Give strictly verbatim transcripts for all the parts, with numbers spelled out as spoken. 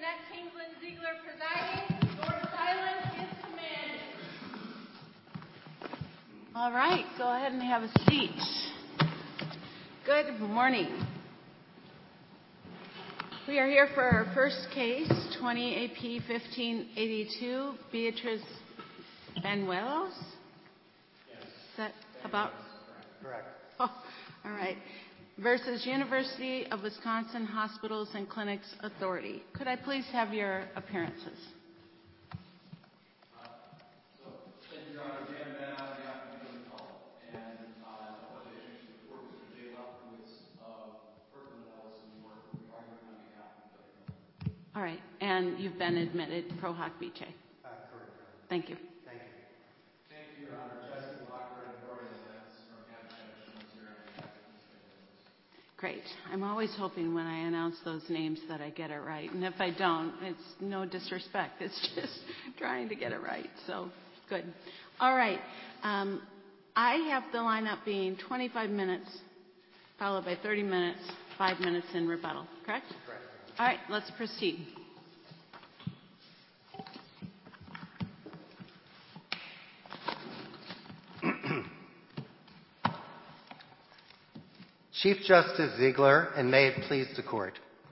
Annette Kingsland Ziegler presiding. Your silence is commanded. All right, go ahead and have a seat. Good morning. We are here for our first case, twenty A P fifteen eighty-two, Beatriz Banuelos. Yes. Is that about? Correct. Oh, all right. Versus University of Wisconsin Hospitals and Clinics Authority. Could I please have your appearances? Uh, so, thank you, Your Honor. Dan Van on behalf of the Appellant. And uh, I want to introduce you before Mister Jay Lefkowitz of Kirkland Ellison, who are arguing on behalf of the Appellant. All right. And you've been admitted pro hoc vice. Uh, correct. Thank you. Thank you. Thank you, Your Honor. Jesse Locker and Dorian Lentz from Hampshire here on behalf of Mister Great. I'm always hoping when I announce those names that I get it right. And if I don't, it's no disrespect. It's just trying to get it right. So, good. All right. Um, I have the lineup being twenty-five minutes, followed by thirty minutes, five minutes in rebuttal. Correct? Correct. All right. Let's proceed. Chief Justice Ziegler, and may it please the Court.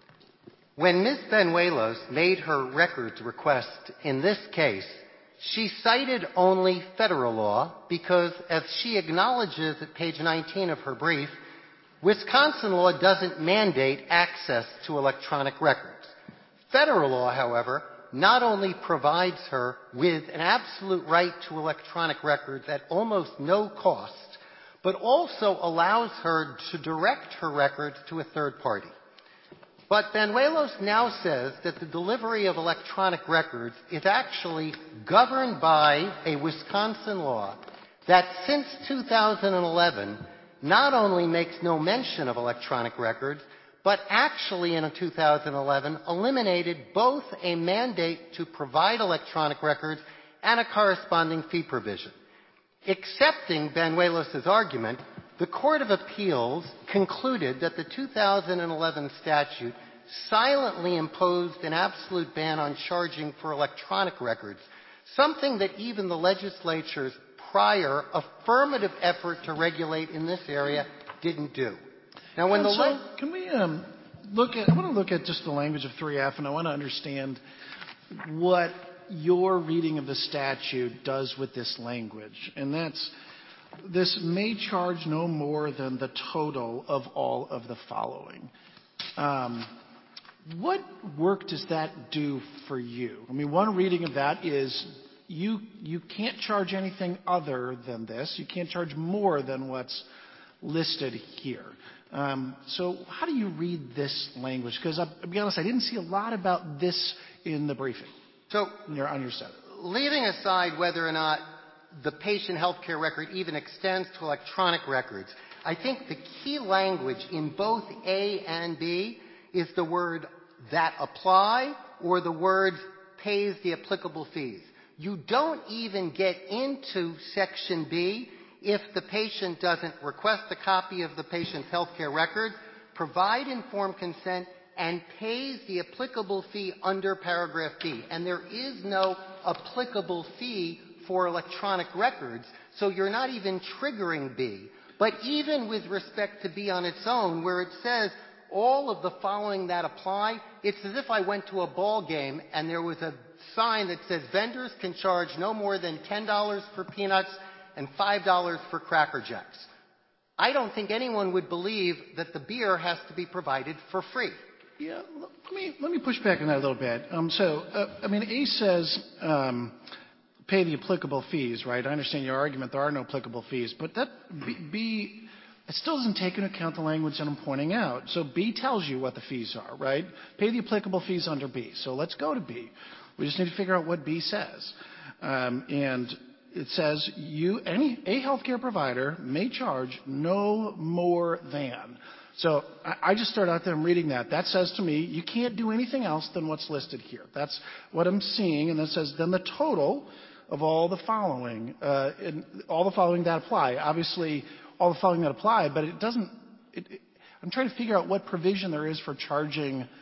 When Miz Banuelos made her records request in this case, she cited only federal law because, as she acknowledges at page nineteen of her brief, Wisconsin law doesn't mandate access to electronic records. Federal law, however, not only provides her with an absolute right to electronic records at almost no cost, but also allows her to direct her records to a third party. But Banuelos now says that the delivery of electronic records is actually governed by a Wisconsin law that since two thousand eleven not only makes no mention of electronic records, but actually in two thousand eleven eliminated both a mandate to provide electronic records and a corresponding fee provision. Accepting Banuelos' argument, the Court of Appeals concluded that the two thousand eleven statute silently imposed an absolute ban on charging for electronic records, something that even the legislature's prior affirmative effort to regulate in this area didn't do. Now, when and the so le- can we um, look at? I want to look at just the language of three F, and I want to understand what your reading of the statute does with this language. And that's, this may charge no more than the total of all of the following. Um, what work does that do for you? I mean, one reading of that is you, you can't charge anything other than this. You can't charge more than what's listed here. Um, so how do you read this language? Because I'll, I'll be honest, I didn't see a lot about this in the briefing. So, on your, on your side. Leaving aside whether or not the patient health care record even extends to electronic records, I think the key language in both A and B is the word that apply or the word pays the applicable fees. You don't even get into Section B if the patient doesn't request a copy of the patient's health care record, provide informed consent, and pays the applicable fee under paragraph B. And there is no applicable fee for electronic records, so you're not even triggering B. But even with respect to B on its own, where it says all of the following that apply, it's as if I went to a ball game and there was a sign that says vendors can charge no more than ten dollars for peanuts and five dollars for Cracker Jacks. I don't think anyone would believe that the beer has to be provided for free. Yeah, let me let me push back on that a little bit. Um, so, uh, I mean, A says um, pay the applicable fees, right? I understand your argument. There are no applicable fees, but that B, B it still doesn't take into account the language that I'm pointing out. So B tells you what the fees are, right? Pay the applicable fees under B. So let's go to B. We just need to figure out what B says, um, and it says you any a healthcare provider may charge no more than. So I, I just start out there and reading that. That says to me, you can't do anything else than what's listed here. That's what I'm seeing. And that says, then the total of all the following, uh, in, all the following that apply. Obviously, all the following that apply, but it doesn't, it, it, I'm trying to figure out what provision there is for charging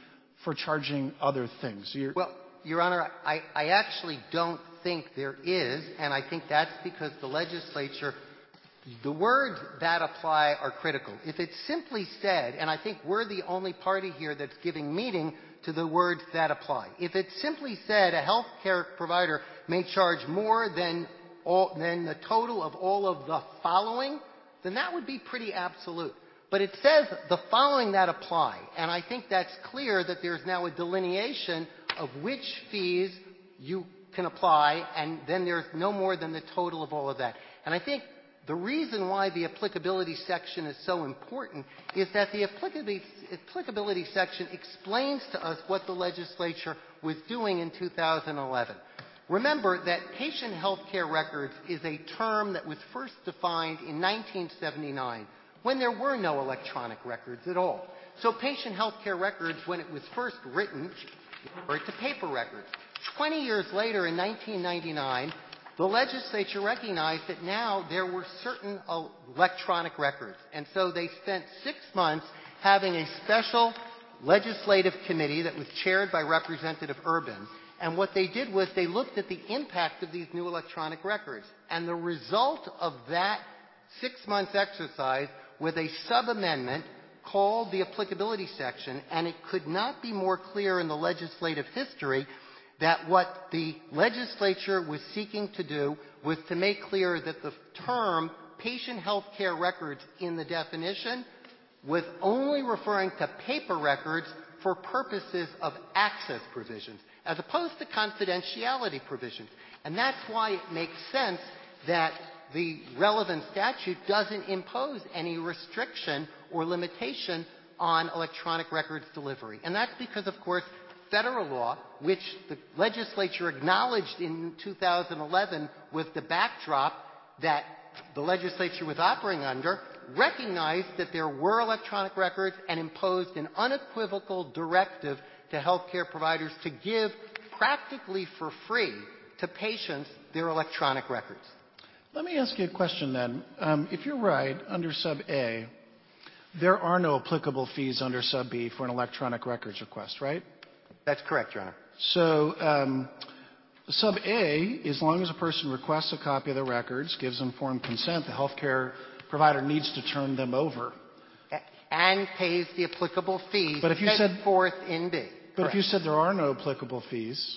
for charging other things? You're Well, Your Honor, I, I actually don't think there is, and I think that's because the legislature, the words that apply are critical. If it simply said, and I think we're the only party here that's giving meaning to the words that apply. If it simply said a health care provider may charge more than, all, than the total of all of the following, then that would be pretty absolute. But it says the following that apply, and I think that's clear that there's now a delineation of which fees you can apply, and then there's no more than the total of all of that. And I think the reason why the applicability section is so important is that the applicability, applicability section explains to us what the legislature was doing in two thousand eleven. Remember that patient health care records is a term that was first defined in nineteen seventy-nine when there were no electronic records at all. So patient health care records, when it was first written, referred to paper records. twenty years later, in nineteen ninety-nine, the legislature recognized that now there were certain electronic records. And so they spent six months having a special legislative committee that was chaired by Representative Urban. And what they did was they looked at the impact of these new electronic records. And the result of that six months exercise was a sub-amendment called the applicability section, and it could not be more clear in the legislative history that what the legislature was seeking to do was to make clear that the term patient health care records in the definition was only referring to paper records for purposes of access provisions, as opposed to confidentiality provisions. And that's why it makes sense that the relevant statute doesn't impose any restriction or limitation on electronic records delivery. And that's because, of course, federal law, which the legislature acknowledged in two thousand eleven was the backdrop that the legislature was operating under, recognized that there were electronic records and imposed an unequivocal directive to healthcare providers to give practically for free to patients their electronic records. Let me ask you a question then. Um, if you're right, under sub A, there are no applicable fees under sub B for an electronic records request, right? That's correct, Your Honor. So um, sub A, as long as a person requests a copy of the records, gives informed consent, the healthcare provider needs to turn them over. And pays the applicable fees but if you set said, forth in B. But Correct. if you said there are no applicable fees,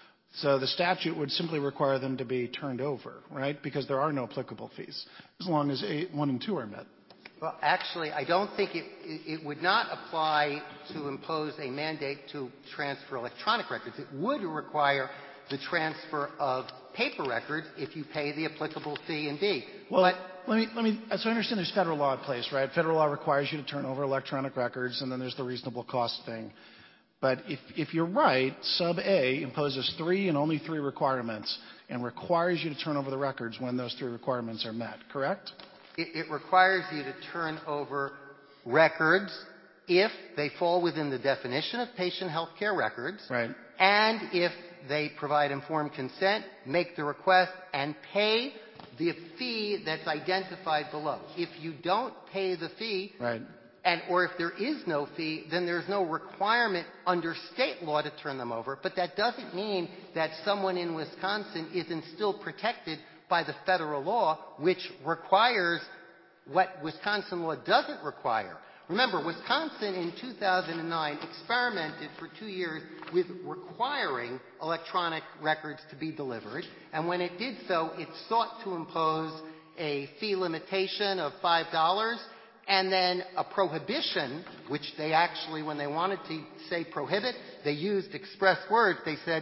so the statute would simply require them to be turned over, right? Because there are no applicable fees, as long as eight, one and two are met. Well, actually, I don't think it, it, it would not apply to impose a mandate to transfer electronic records. It would require the transfer of paper records if you pay the applicable fee in B. Well, but let me, let me, so I understand there's federal law in place, right? Federal law requires you to turn over electronic records, and then there's the reasonable cost thing. But if, if you're right, sub A imposes three and only three requirements and requires you to turn over the records when those three requirements are met, correct? It, it requires you to turn over records if they fall within the definition of patient health care records. Right. And if they provide informed consent, make the request, and pay the fee that's identified below. If you don't pay the fee, right. and or if there is no fee, then there's no requirement under state law to turn them over. But that doesn't mean that someone in Wisconsin isn't still protected by the federal law, which requires what Wisconsin law doesn't require. Remember, Wisconsin in two thousand nine experimented for two years with requiring electronic records to be delivered. And when it did so, it sought to impose a fee limitation of five dollars and then a prohibition, which they actually, when they wanted to say prohibit, they used express words. They said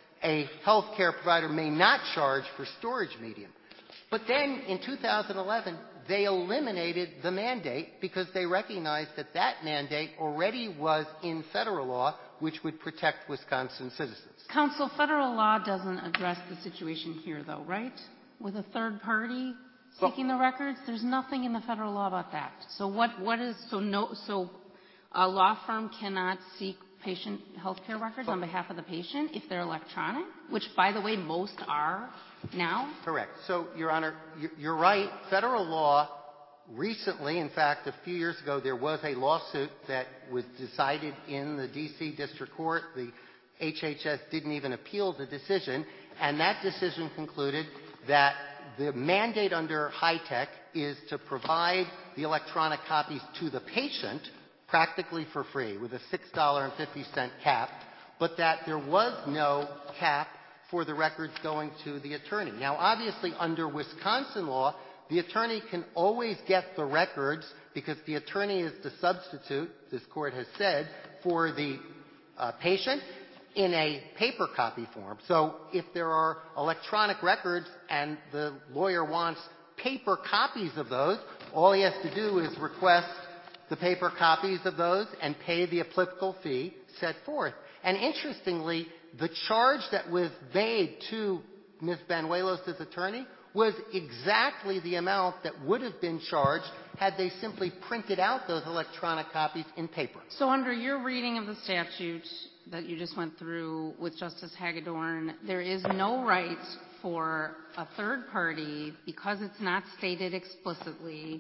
a healthcare provider may not charge for storage medium. But then in two thousand eleven, they eliminated the mandate because they recognized that that mandate already was in federal law, which would protect Wisconsin citizens. Counsel, federal law doesn't address the situation here, though, right? With a third party seeking well, the records, there's nothing in the federal law about that. So what? What is so? No. So a law firm cannot seek patient health care records well, on behalf of the patient if they're electronic, which, by the way, most are now? Correct. So, Your Honor, you're right. Federal law recently, in fact, a few years ago, there was a lawsuit that was decided in the D C District Court. The H H S didn't even appeal the decision, and that decision concluded that the mandate under HITECH is to provide the electronic copies to the patient practically for free with a six dollars and fifty cents cap, but that there was no cap for the records going to the attorney. Now, obviously, under Wisconsin law, the attorney can always get the records because the attorney is the substitute, this court has said, for the uh, patient in a paper copy form. So if there are electronic records and the lawyer wants paper copies of those, all he has to do is request the paper copies of those and pay the applicable fee set forth. And interestingly, the charge that was made to Miz Banuelos' attorney was exactly the amount that would have been charged had they simply printed out those electronic copies in paper. So under your reading of the statute that you just went through with Justice Hagedorn, there is no right for a third party, because it's not stated explicitly,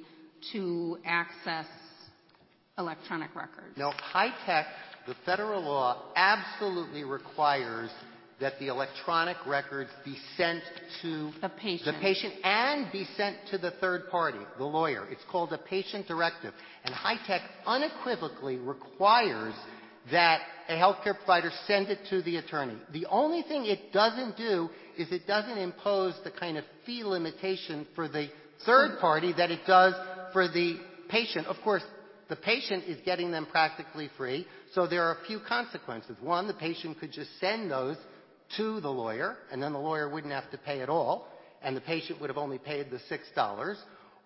to access electronic records. No, HITECH, the federal law, absolutely requires that the electronic records be sent to the patient. the patient and be sent to the third party, the lawyer. It's called a patient directive. And HITECH unequivocally requires that a healthcare provider send it to the attorney. The only thing it doesn't do is it doesn't impose the kind of fee limitation for the third party that it does for the patient. Of course, the patient is getting them practically free, so there are a few consequences. One, the patient could just send those to the lawyer, and then the lawyer wouldn't have to pay at all, and the patient would have only paid the six dollars.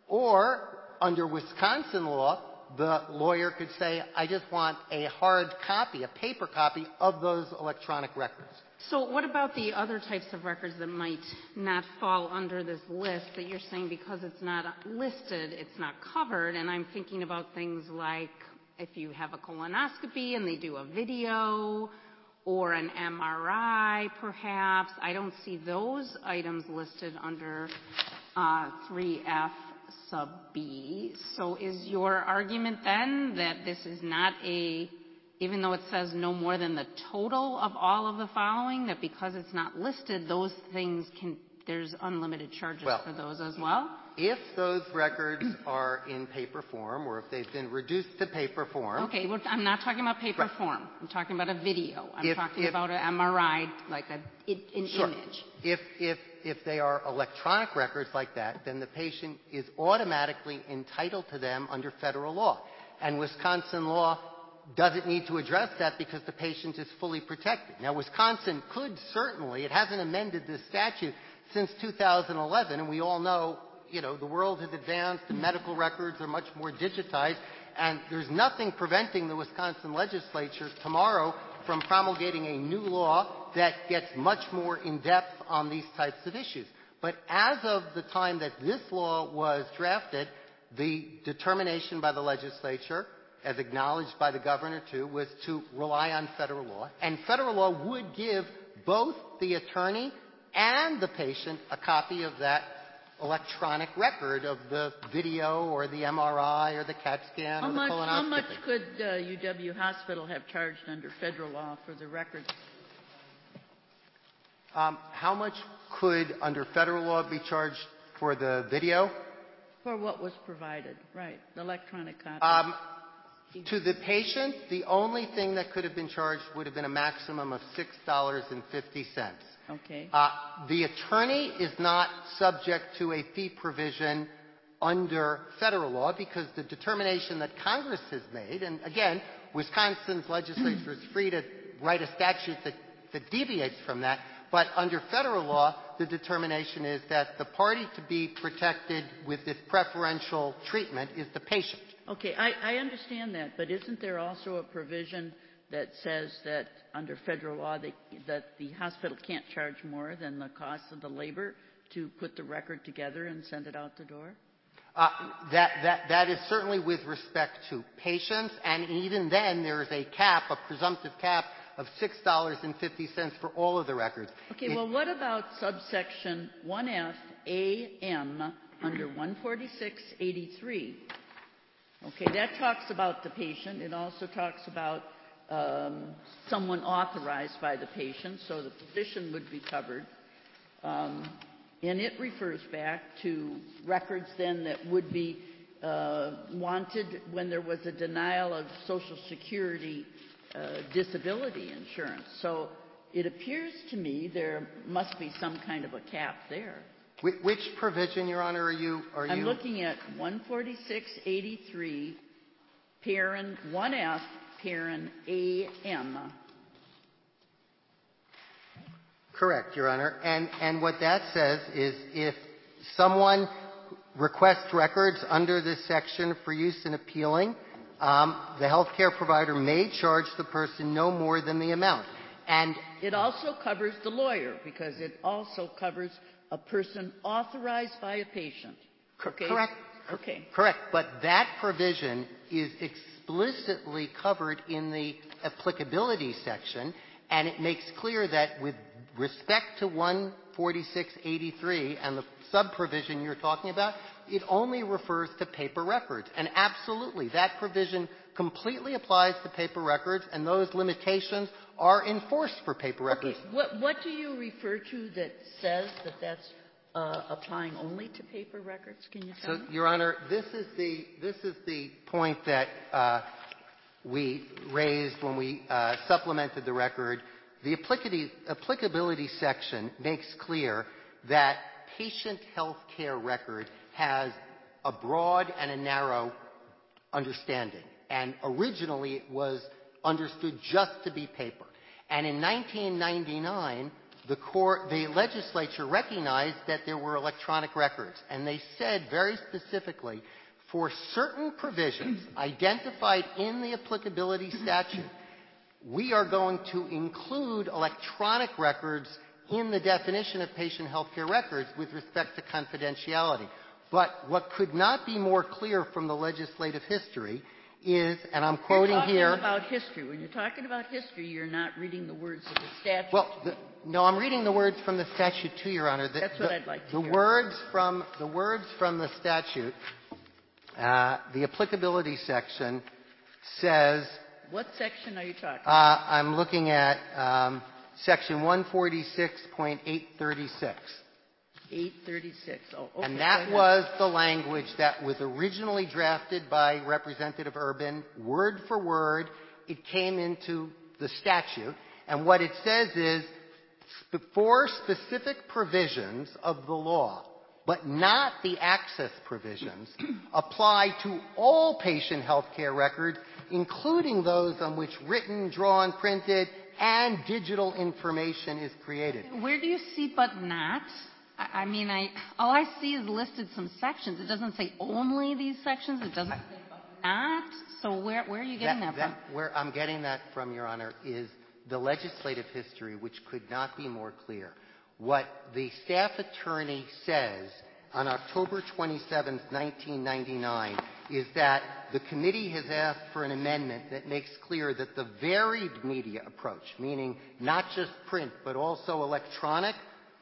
Or, under Wisconsin law, the lawyer could say, I just want a hard copy, a paper copy of those electronic records. So what about the other types of records that might not fall under this list that you're saying because it's not listed, it's not covered? And I'm thinking about things like if you have a colonoscopy and they do a video or an M R I, perhaps. I don't see those items listed under uh, three F sub B. So is your argument then that this is not a, even though it says no more than the total of all of the following, that because it's not listed, those things can, there's unlimited charges well, for those as well? If those records are in paper form, or if they've been reduced to paper form. Okay, well, I'm not talking about paper right. form. I'm talking about a video. I'm if, talking if, about an M R I, like a, an sure. image. If, if, if they are electronic records like that, then the patient is automatically entitled to them under federal law. And Wisconsin law doesn't need to address that because the patient is fully protected. Now, Wisconsin could certainly, it hasn't amended this statute since two thousand eleven, and we all know, you know, the world has advanced, the medical records are much more digitized, and there's nothing preventing the Wisconsin legislature tomorrow from promulgating a new law that gets much more in-depth on these types of issues. But as of the time that this law was drafted, the determination by the legislature, as acknowledged by the governor too, was to rely on federal law. And federal law would give both the attorney and the patient a copy of that electronic record of the video or the M R I or the CAT scan how or the much, colonoscopy. How much could uh, U W Hospital have charged under federal law for the records? Um, how much could, under federal law, be charged for the video? For what was provided, right, the electronic copy. Um, to the patient, the only thing that could have been charged would have been a maximum of six dollars and fifty cents. Okay. Uh, the attorney is not subject to a fee provision under federal law because the determination that Congress has made, and again, Wisconsin's legislature is free to write a statute that, that deviates from that, but under federal law, the determination is that the party to be protected with this preferential treatment is the patient. Okay, I, I understand that, but isn't there also a provision that says that under federal law they, that the hospital can't charge more than the cost of the labor to put the record together and send it out the door? Uh, that, that, that is certainly with respect to patients, and even then there is a cap, a presumptive cap of six dollars and fifty cents for all of the records. Okay, it, well, what about subsection one F A M under one forty-six eighty-three, okay, that talks about the patient. It also talks about um, someone authorized by the patient, so the physician would be covered. Um, and it refers back to records then that would be uh, wanted when there was a denial of Social Security uh, disability insurance. So it appears to me there must be some kind of a cap there. Which provision, Your Honor, are you? Are I'm you... looking at one forty-six eighty-three, parent one F, parent A M. Correct, Your Honor. And, and what that says is if someone requests records under this section for use in appealing, um, the healthcare provider may charge the person no more than the amount. And it also covers the lawyer because it also covers a person authorized by a patient. Okay? Correct. Okay. Correct. But that provision is explicitly covered in the applicability section, and it makes clear that with respect to one forty-six eighty-three and the sub-provision you're talking about, it only refers to paper records. And absolutely, that provision completely applies to paper records, and those limitations are enforced for paper records. Okay. What, what do you refer to that says that that's uh, applying only to paper records? Can you tell so, me? Your Honor, this is the, this is the point that uh, we raised when we uh, supplemented the record. The applicability, applicability section makes clear that patient health care record has a broad and a narrow understanding. And originally it was understood just to be paper. And in nineteen ninety-nine, the, court, the legislature recognized that there were electronic records. And they said very specifically, for certain provisions identified in the applicability statute, we are going to include electronic records in the definition of patient health care records with respect to confidentiality. But what could not be more clear from the legislative history is, and I'm quoting you're talking here. about history. When you're talking about history, you're not reading the words of the statute. Well, the, no, I'm reading the words from the statute too, Your Honor. The, That's what the, I'd like to the hear. words from the words from the statute, uh, the applicability section says. What section are you talking Uh, about? I'm looking at um, section one forty-six point eight thirty-six. eight thirty-six. Oh, okay. And that was the language that was originally drafted by Representative Urban, word for word. It came into the statute. And what it says is, for specific provisions of the law, but not the access provisions, apply to all patient health care records, including those on which written, drawn, printed, and digital information is created. Where do you see but not? I, I mean, I all I see is listed some sections. It doesn't say only these sections. It doesn't say but not. So where, where are you getting that, that from? Where I'm getting that from, Your Honor, is the legislative history, which could not be more clear. What the staff attorney says on October twenty-seventh, nineteen ninety-nine, is that the committee has asked for an amendment that makes clear that the varied media approach, meaning not just print but also electronic,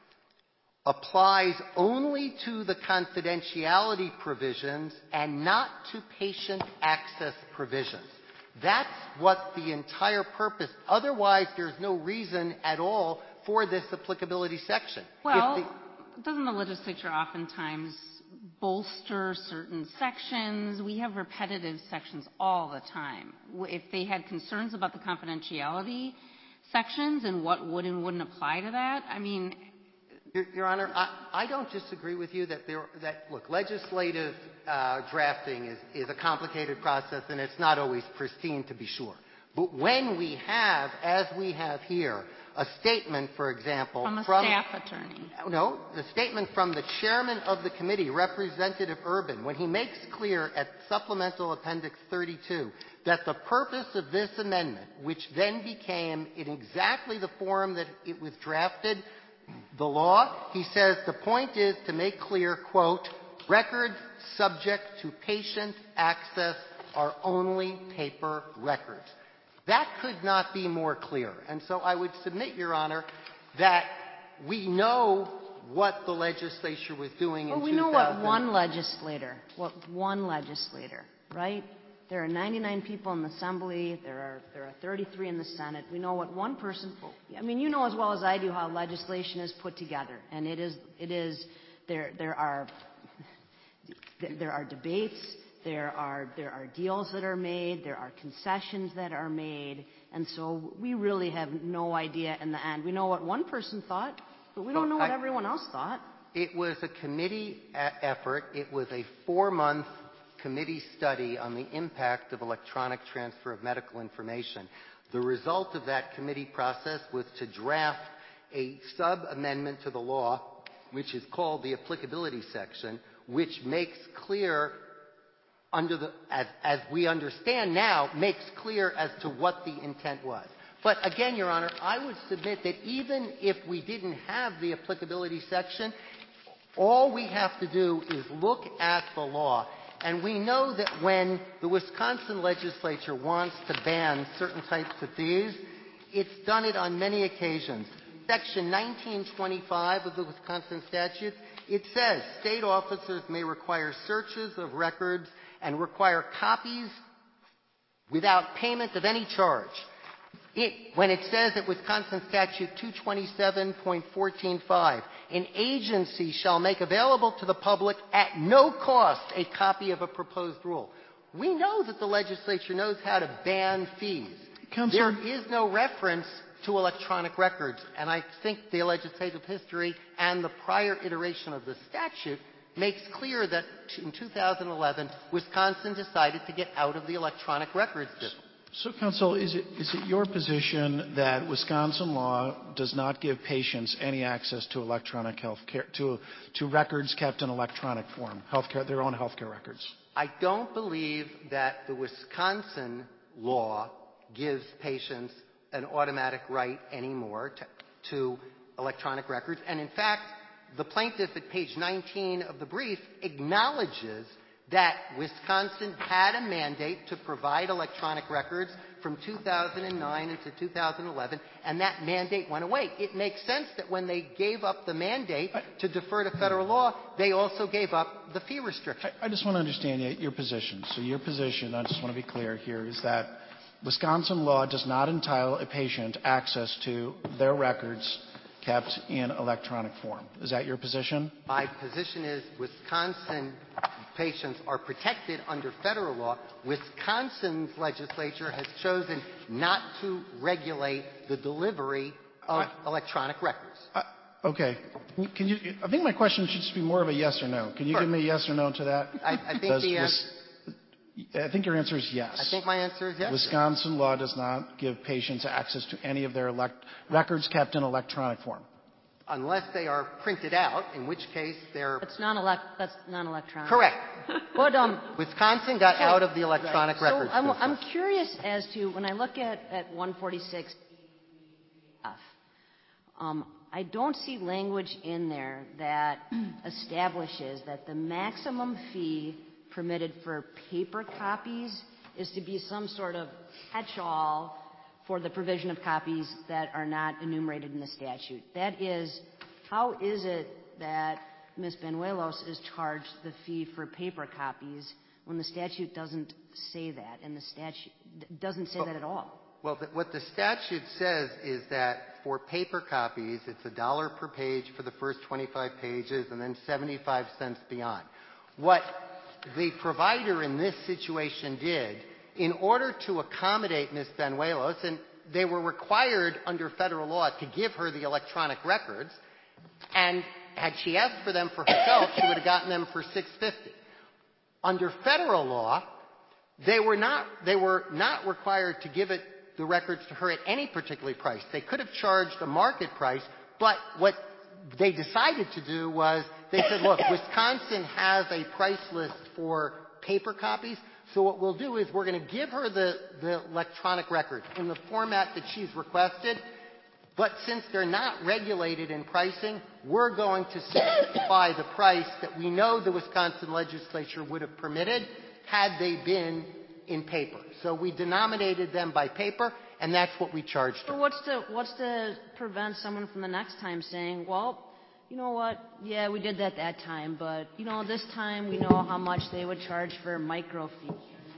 applies only to the confidentiality provisions and not to patient access provisions. That's what the entire purpose. Otherwise, there's no reason at all for this applicability section. Well, the, doesn't the legislature oftentimes bolster certain sections? We have repetitive sections all the time. If they had concerns about the confidentiality sections and what would and wouldn't apply to that, I mean... Your, Your Honor, I, I don't disagree with you that there, that, look, legislative uh, drafting is, is a complicated process and it's not always pristine, to be sure. But when we have, as we have here, a statement, for example, from a from, staff attorney. No, the statement from the chairman of the committee, Representative Urban, when he makes clear at Supplemental Appendix thirty-two that the purpose of this amendment, which then became in exactly the form that it was drafted, the law, he says the point is to make clear, quote, records subject to patient access are only paper records. That could not be more clear. And so I would submit, Your Honor, that we know what the legislature was doing well, in we two thousand. know what one legislator, what one legislator, right? There are ninety-nine people in the Assembly. There are there are thirty-three in the Senate. We know what one person. I mean, you know as well as I do how legislation is put together, and it is it is there there are there are debates, there are there are deals that are made, there are concessions that are made, and so we really have no idea in the end. We know what one person thought, but we don't know what I, everyone else thought. It was a committee a- effort. It was a four-month committee study on the impact of electronic transfer of medical information. The result of that committee process was to draft a sub-amendment to the law, which is called the applicability section, which makes clear under the, as, as we understand now, makes clear as to what the intent was. But again, Your Honor, I would submit that even if we didn't have the applicability section, all we have to do is look at the law. And we know that when the Wisconsin legislature wants to ban certain types of fees, it's done it on many occasions. Section nineteen twenty-five of the Wisconsin statute, it says state officers may require searches of records and require copies without payment of any charge. It, when it says at Wisconsin Statute two twenty-seven point fourteen five, an agency shall make available to the public at no cost a copy of a proposed rule. We know that the legislature knows how to ban fees. Counselor, there is no reference to electronic records, and I think the legislative history and the prior iteration of the statute makes clear that in two thousand eleven, Wisconsin decided to get out of the electronic records system. So, counsel, is it, is it your position that Wisconsin law does not give patients any access to electronic health care, to, to records kept in electronic form, healthcare, their own health care records? I don't believe that the Wisconsin law gives patients an automatic right anymore to, to electronic records. And in fact, the plaintiff at page nineteen of the brief acknowledges that Wisconsin had a mandate to provide electronic records from two thousand nine into two thousand eleven, and that mandate went away. It makes sense that when they gave up the mandate to defer to federal law, they also gave up the fee restriction. I, I just want to understand your position. So your position, I just want to be clear here, is that Wisconsin law does not entitle a patient access to their records kept in electronic form. Is that your position? My position is Wisconsin patients are protected under federal law. Wisconsin's legislature has chosen not to regulate the delivery of I, electronic records. I, okay. Can you, I think my question should just be more of a yes or no. Can you sure. give me a yes or no to that? I, I think Does, the answer... I think your answer is yes. I think my answer is yes. Wisconsin law does not give patients access to any of their elect- records kept in electronic form. Unless they are printed out, in which case they're... That's non-elect. That's non-electronic. Correct. But um, Wisconsin got so, out of the electronic right. records so I'm, system. I'm curious as to when I look at at one forty-six F, um, I don't see language in there that establishes that the maximum fee permitted for paper copies is to be some sort of catch-all for the provision of copies that are not enumerated in the statute. That is, how is it that Miz Banuelos is charged the fee for paper copies when the statute doesn't say that, and the statute doesn't say well, that at all? Well, the, what the statute says is that for paper copies, it's a dollar per page for the first twenty-five pages and then seventy-five cents beyond. What the provider in this situation did, in order to accommodate Miz Banuelos, and they were required under federal law to give her the electronic records, and had she asked for them for herself, she would have gotten them for six fifty. Under federal law, they were not they were not required to give it the records to her at any particular price. They could have charged a market price, but what they decided to do was they said, look, Wisconsin has a price list for paper copies, so what we'll do is we're going to give her the, the electronic records in the format that she's requested, but since they're not regulated in pricing, we're going to specify the price that we know the Wisconsin legislature would have permitted had they been in paper. So we denominated them by paper, and that's what we charged her. So what's to, what's to prevent someone from the next time saying, well, you know what, yeah, we did that that time, but, you know, this time we know how much they would charge for microfiche.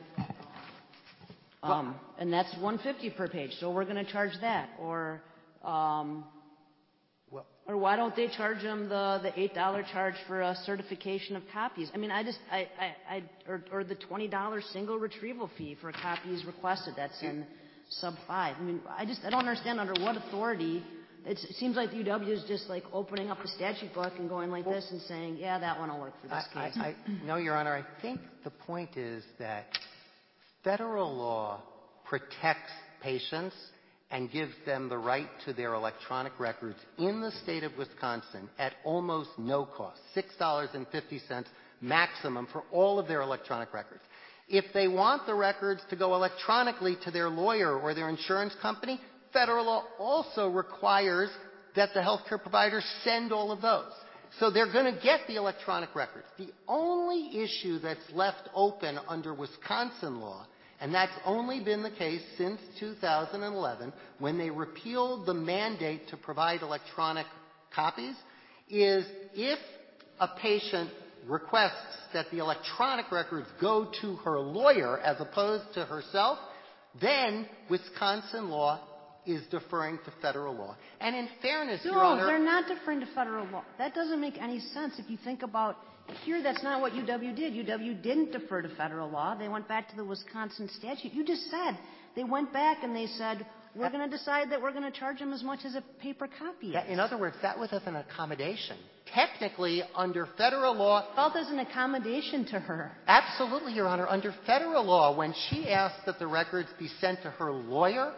Um, and that's one hundred fifty dollars per page, so we're going to charge that. Or, um, Well, or why don't they charge them the, the eight dollar charge for a certification of copies? I mean, I just, I, I, I or, or the twenty dollar single retrieval fee for copies requested. That's in sub five. I mean, I just, I don't understand under what authority. It's, it seems like the U W is just like opening up the statute book and going like this and saying, yeah, that one will work for this I, case. I, I, no, Your Honor, I think the point is that federal law protects patients and gives them the right to their electronic records in the state of Wisconsin at almost no cost, six dollars and fifty cents maximum for all of their electronic records. If they want the records to go electronically to their lawyer or their insurance company, federal law also requires that the healthcare providers send all of those. So they're going to get the electronic records. The only issue that's left open under Wisconsin law, and that's only been the case since two thousand eleven, when they repealed the mandate to provide electronic copies, is if a patient requests that the electronic records go to her lawyer as opposed to herself, then Wisconsin law is deferring to federal law. And in fairness, No, Your Honor... they're not deferring to federal law. That doesn't make any sense if you think about here. That's not what U W did. U W didn't defer to federal law. They went back to the Wisconsin statute. You just said they went back and they said, we're going to decide that we're going to charge them as much as a paper copy is. That, in other words, that was an accommodation. Technically, under federal law... Felt as an accommodation to her. Absolutely, Your Honor. Under federal law, when she asked that the records be sent to her lawyer,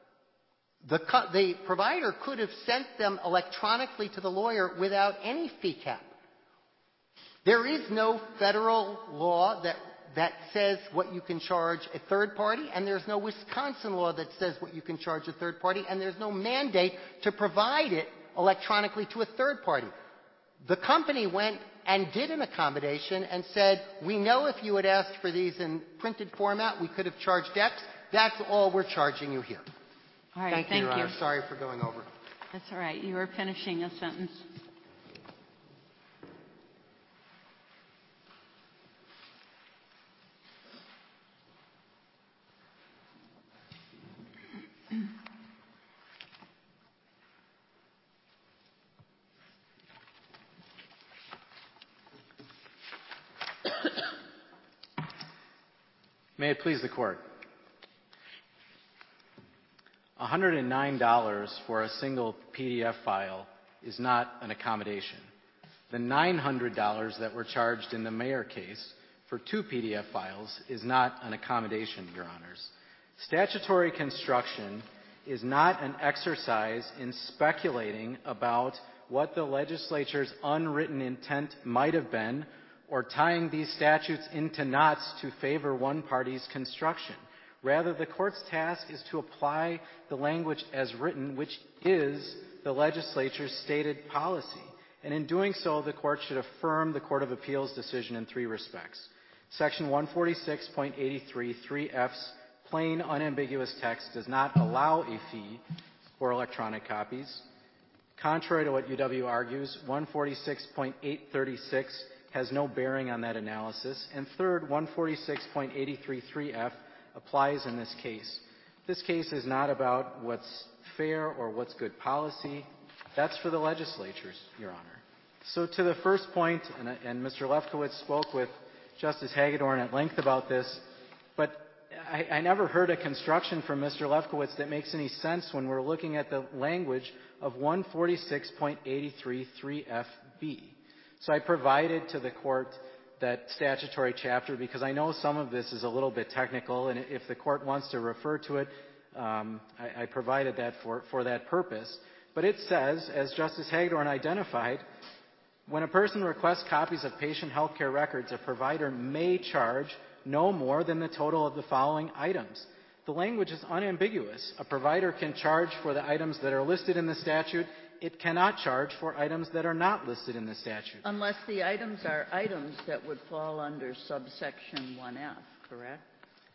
the, co- the provider could have sent them electronically to the lawyer without any fee cap. There is no federal law that, that says what you can charge a third party, and there's no Wisconsin law that says what you can charge a third party, and there's no mandate to provide it electronically to a third party. The company went and did an accommodation and said, we know if you had asked for these in printed format, we could have charged X. That's all we're charging you here. All right, thank, thank you, Your you. Honor. Sorry for going over. That's all right. You were finishing a sentence. May it please the Court. one hundred nine dollars for a single P D F file is not an accommodation. The nine hundred dollars that were charged in the Mayer case for two P D F files is not an accommodation, Your Honors. Statutory construction is not an exercise in speculating about what the legislature's unwritten intent might have been, or tying these statutes into knots to favor one party's construction. Rather, the Court's task is to apply the language as written, which is the legislature's stated policy. And in doing so, the Court should affirm the Court of Appeals' decision in three respects. Section one forty-six point eight three, three F's plain, unambiguous text does not allow a fee for electronic copies. Contrary to what U W argues, one forty-six point eight thirty-six has no bearing on that analysis. And third, one forty-six point eight three, three F applies in this case. This case is not about what's fair or what's good policy. That's for the legislatures, Your Honor. So to the first point, and, and Mister Lefkowitz spoke with Justice Hagedorn at length about this, but I, I never heard a construction from Mister Lefkowitz that makes any sense when we're looking at the language of one forty-six point eight three, three F B. So I provided to the Court that statutory chapter because I know some of this is a little bit technical, and if the Court wants to refer to it, um, I, I provided that for, for that purpose. But it says, as Justice Hagedorn identified, when a person requests copies of patient health care records, a provider may charge no more than the total of the following items. The language is unambiguous. A provider can charge for the items that are listed in the statute. It cannot charge for items that are not listed in the statute. Unless the items are items that would fall under subsection one F, correct?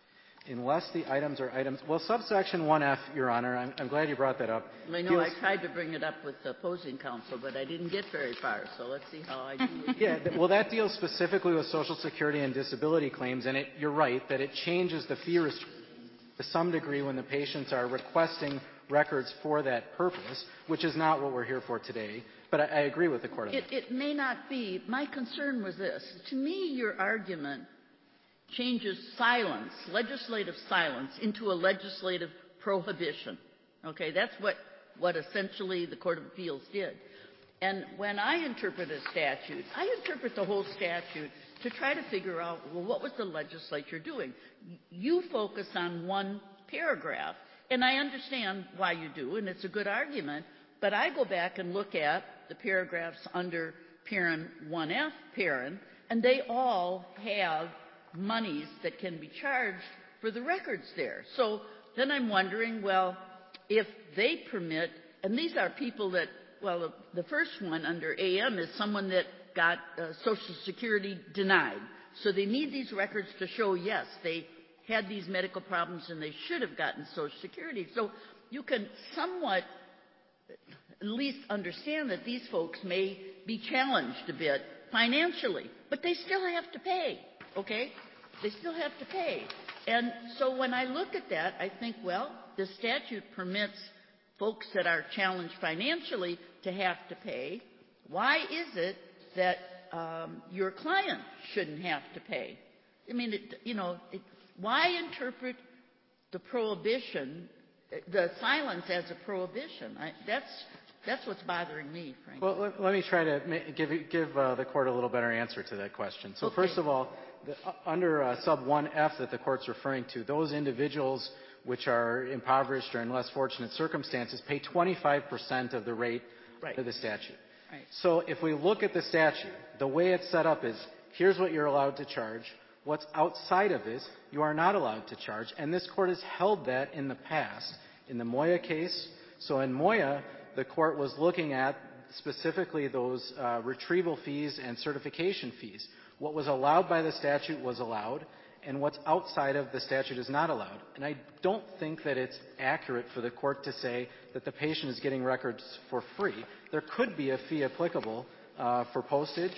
unless the items are items. Well, subsection one F, Your Honor, I'm, I'm glad you brought that up. I know deals, I tried to bring it up with the opposing counsel, but I didn't get very far, so let's see how I do. Yeah, th- well, that deals specifically with Social Security and disability claims, and it, you're right that it changes the fee restriction to some degree when the patients are requesting records for that purpose, which is not what we're here for today. But I, I agree with the court on It, that. it may not be. My concern was this. To me, your argument changes silence, legislative silence, into a legislative prohibition. Okay, that's what, what essentially the Court of Appeals did. And when I interpret a statute, I interpret the whole statute to try to figure out, well, what was the legislature doing? You focus on one paragraph, and I understand why you do, and it's a good argument, but I go back and look at the paragraphs under Parent one F, Parent, and they all have monies that can be charged for the records there. So then I'm wondering, well, if they permit, and these are people that, well, the first one under A M is someone that got uh, Social Security denied. So they need these records to show, yes, they had these medical problems and they should have gotten Social Security. So you can somewhat at least understand that these folks may be challenged a bit financially, but they still have to pay. Okay? They still have to pay. And so when I look at that, I think, well, the statute permits folks that are challenged financially to have to pay. Why is it that um, your client shouldn't have to pay? I mean, it, you know, it, why interpret the prohibition, the silence as a prohibition? I, that's That's what's bothering me, frankly. Well, let, let me try to ma- give, give uh, the court a little better answer to that question. So Okay. first of all, the, uh, under uh, sub one F that the court's referring to, those individuals which are impoverished or in less fortunate circumstances pay twenty-five percent of the rate Right. under the statute. Right. So if we look at the statute, the way it's set up is, here's what you're allowed to charge. What's outside of it, you are not allowed to charge. And this court has held that in the past. In the Moya case, so in Moya, the court was looking at specifically those uh, retrieval fees and certification fees. What was allowed by the statute was allowed, and what's outside of the statute is not allowed. And I don't think that it's accurate for the court to say that the patient is getting records for free. There could be a fee applicable uh, for postage,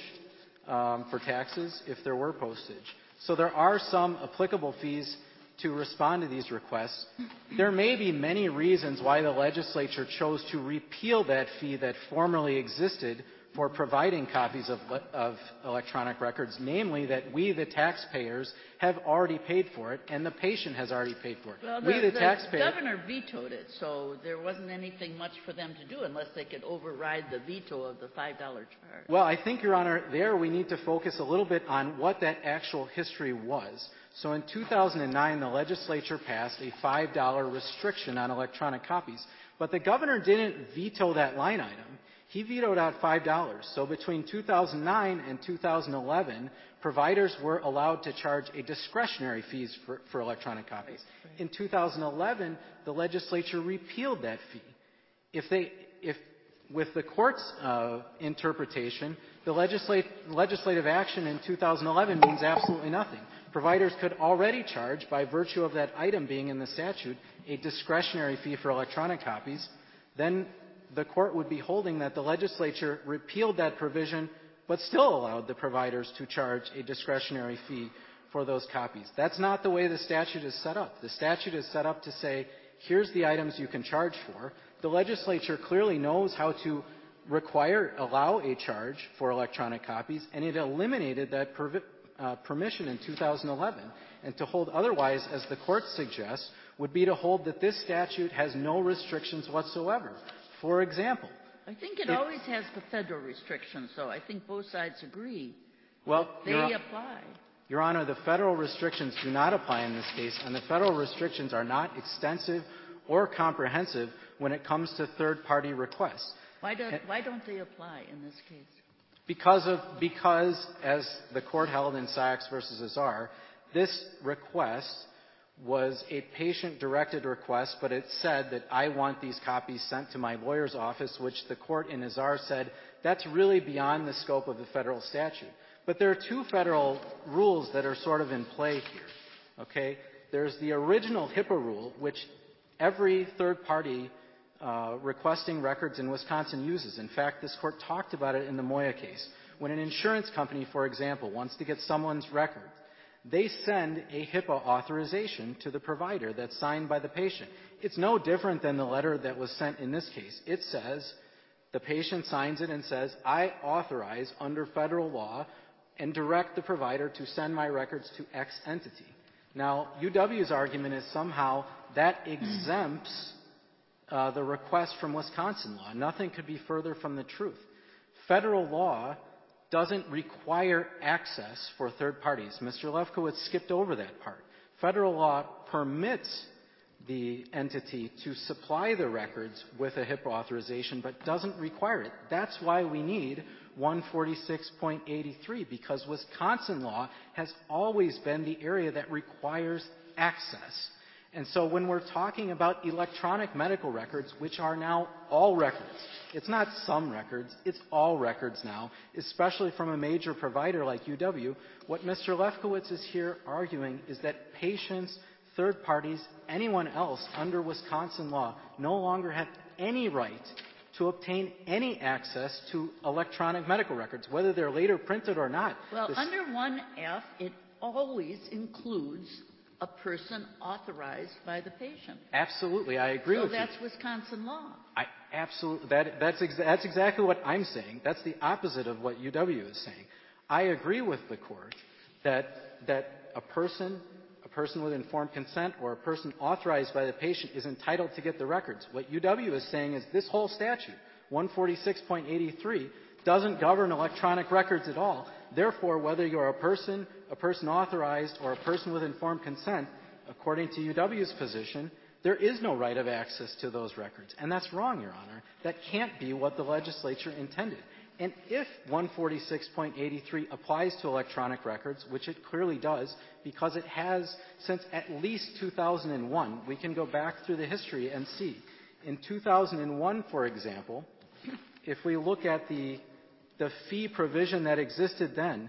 um, for taxes, if there were postage. So there are some applicable fees to respond to these requests. There may be many reasons why the legislature chose to repeal that fee that formerly existed for providing copies of, of electronic records, namely that we, the taxpayers, have already paid for it, and the patient has already paid for it. Well, the, we, the, the taxpayer, governor vetoed it, so there wasn't anything much for them to do unless they could override the veto of the five dollar charge. Well, I think, Your Honor, there we need to focus a little bit on what that actual history was. So in two thousand nine, the legislature passed a five dollar restriction on electronic copies. But the governor didn't veto that line item. He vetoed out five dollars. So between two thousand nine and two thousand eleven, providers were allowed to charge a discretionary fees for, for electronic copies. Right, right. In two thousand eleven, the legislature repealed that fee. If they, if with the court's uh, interpretation, the legislate, legislative action in two thousand eleven means absolutely nothing. Providers could already charge, by virtue of that item being in the statute, a discretionary fee for electronic copies. Then the court would be holding that the legislature repealed that provision, but still allowed the providers to charge a discretionary fee for those copies. That's not the way the statute is set up. The statute is set up to say, here's the items you can charge for. The legislature clearly knows how to require, allow a charge for electronic copies, and it eliminated that provi- uh, permission in two thousand eleven. And to hold otherwise, as the court suggests, would be to hold that this statute has no restrictions whatsoever. For example, I think it if, always has the federal restrictions, though. I think both sides agree. Well, they Your, apply. Your Honor, the federal restrictions do not apply in this case, and the federal restrictions are not extensive or comprehensive when it comes to third-party requests. Why don't, And, why don't they apply in this case? Because of because, as the court held in Sykes versus Azar, this request was a patient-directed request, but it said that I want these copies sent to my lawyer's office, which the court in Azar said that's really beyond the scope of the federal statute. But there are two federal rules that are sort of in play here. Okay, there's the original HIPAA rule, which every third party uh, requesting records in Wisconsin uses. In fact, this court talked about it in the Moya case. When an insurance company, for example, wants to get someone's record, they send a HIPAA authorization to the provider that's signed by the patient. It's no different than the letter that was sent in this case. It says, the patient signs it and says, I authorize under federal law and direct the provider to send my records to X entity. Now, U W's argument is somehow that exempts uh, the request from Wisconsin law. Nothing could be further from the truth. Federal law doesn't require access for third parties. Mister Lefkowitz skipped over that part. Federal law permits the entity to supply the records with a HIPAA authorization, but doesn't require it. That's why we need one forty-six point eight three, because Wisconsin law has always been the area that requires access. And so when we're talking about electronic medical records, which are now all records, it's not some records, it's all records now, especially from a major provider like U W, what Mister Lefkowitz is here arguing is that patients, third parties, anyone else under Wisconsin law no longer have any right to obtain any access to electronic medical records, whether they're later printed or not. Well, This under one F, it always includes a person authorized by the patient. Absolutely, I agree so with you. So that's Wisconsin law. I absolutely that that's exa- that's exactly what I'm saying. That's the opposite of what U W is saying. I agree with the court that that a person a person with informed consent or a person authorized by the patient is entitled to get the records. What U W is saying is this whole statute, one forty-six point eight three, doesn't govern electronic records at all. Therefore, whether you're a person, a person authorized, or a person with informed consent, according to U W's position, there is no right of access to those records. And that's wrong, Your Honor. That can't be what the legislature intended. And if one forty-six point eight three applies to electronic records, which it clearly does, because it has since at least two thousand one, we can go back through the history and see. In two thousand one, for example, if we look at the, the fee provision that existed then,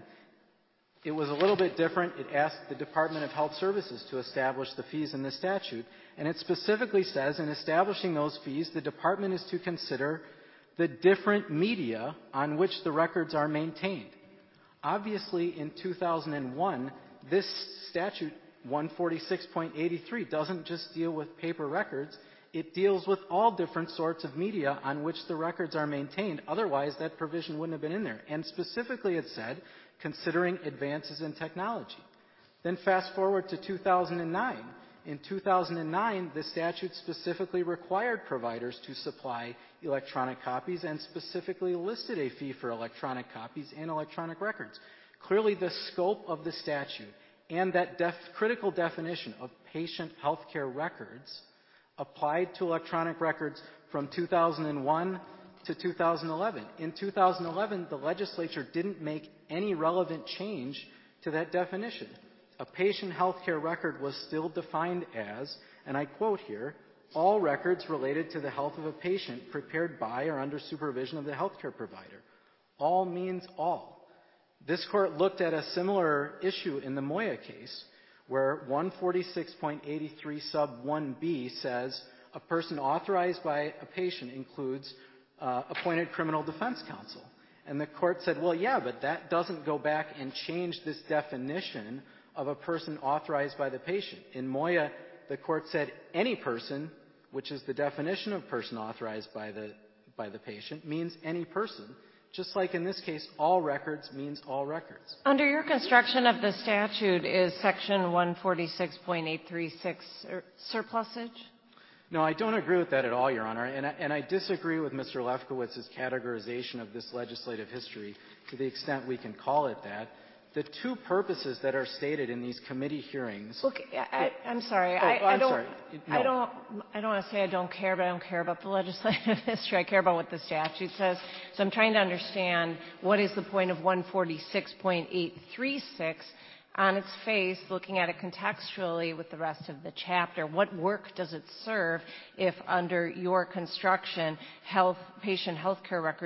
it was a little bit different. It asked the Department of Health Services to establish the fees in the statute. And it specifically says, in establishing those fees, the department is to consider the different media on which the records are maintained. Obviously, in two thousand one, this statute, one forty-six point eight three, doesn't just deal with paper records. It deals with all different sorts of media on which the records are maintained. Otherwise, that provision wouldn't have been in there. And specifically, it said, considering advances in technology. Then fast forward to two thousand nine. In two thousand nine, the statute specifically required providers to supply electronic copies and specifically listed a fee for electronic copies and electronic records. Clearly, the scope of the statute and that def- critical definition of patient health care records applied to electronic records from two thousand one to two thousand eleven. In two thousand eleven, the legislature didn't make any relevant change to that definition. A patient health care record was still defined as, and I quote here, all records related to the health of a patient prepared by or under supervision of the healthcare provider. All means all. This court looked at a similar issue in the Moya case, where one forty-six point eight three sub one B says a person authorized by a patient includes uh, appointed criminal defense counsel. And the court said, well, yeah, but that doesn't go back and change this definition of a person authorized by the patient. In Moya, the court said any person, which is the definition of person authorized by the, by the patient, means any person. Just like in this case, all records means all records. Under your construction of the statute, is section one forty-six point eight three six surplusage? No, I don't agree with that at all, Your Honor. And I, and I disagree with Mister Lefkowitz's categorization of this legislative history to the extent we can call it that. The two purposes that are stated in these committee hearings. Look, I, I'm sorry. Oh, I, I I'm don't. sorry. No. I don't. I don't want to say I don't care, but I don't care about the legislative history. I care about what the statute says. So I'm trying to understand what is the point of one forty-six point eight three six on its face, looking at it contextually with the rest of the chapter. What work does it serve if, under your construction, health patient health care records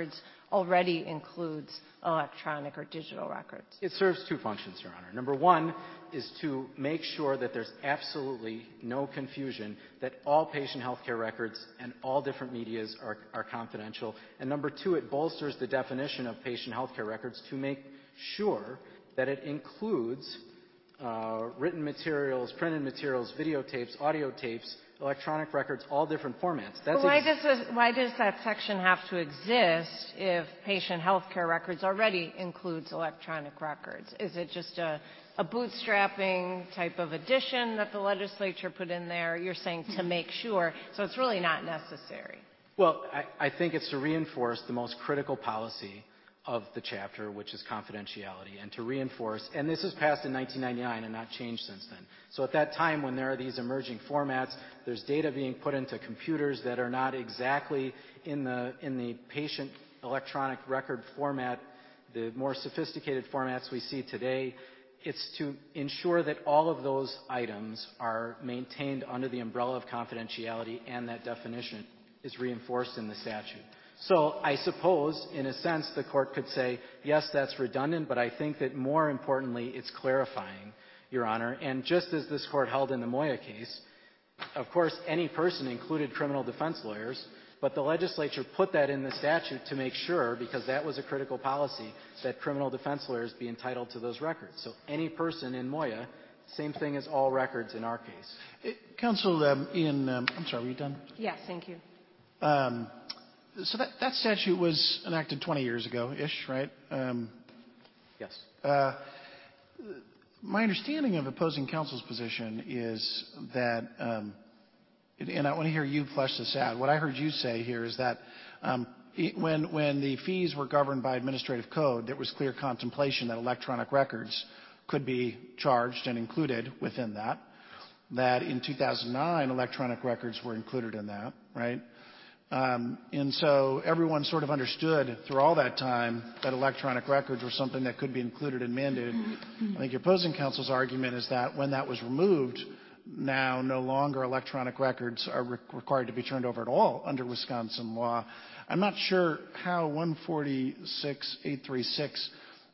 already includes electronic or digital records? It serves two functions, Your Honor. Number one is to make sure that there's absolutely no confusion that all patient health care records and all different medias are, are confidential. And number two, it bolsters the definition of patient health care records to make sure that it includes uh, written materials, printed materials, videotapes, audio tapes, electronic records, all different formats. That's But why ex- does this, why does that section have to exist if patient health care records already includes electronic records? Is it just a, a bootstrapping type of addition that the legislature put in there? You're saying to make sure, so it's really not necessary. Well, I, I think it's to reinforce the most critical policy of the chapter, which is confidentiality, and to reinforce, and this was passed in nineteen ninety-nine and not changed since then. So at that time, when there are these emerging formats, there's data being put into computers that are not exactly in the, in the patient electronic record format, the more sophisticated formats we see today. It's to ensure that all of those items are maintained under the umbrella of confidentiality, and that definition is reinforced in the statute. So I suppose, in a sense, the court could say, yes, that's redundant, but I think that more importantly, it's clarifying, Your Honor. And just as this court held in the Moya case, of course, any person included criminal defense lawyers, but the legislature put that in the statute to make sure, because that was a critical policy, that criminal defense lawyers be entitled to those records. So any person in Moya, same thing as all records in our case. Uh, Counsel, um, in, um, I'm sorry, were you done? Yes, thank you. Um, so that, that statute was enacted twenty years ago-ish, right? Um, yes. Uh, my understanding of opposing counsel's position is that, um, and I want to hear you flesh this out. What I heard you say here is that um, it, when, when the fees were governed by administrative code, there was clear contemplation that electronic records could be charged and included within that. That in two thousand nine, electronic records were included in that, right? Um, and so everyone sort of understood through all that time that electronic records were something that could be included and mandated. I think your opposing counsel's argument is that when that was removed, now no longer electronic records are re- required to be turned over at all under Wisconsin law. I'm not sure how one forty-six eight thirty-six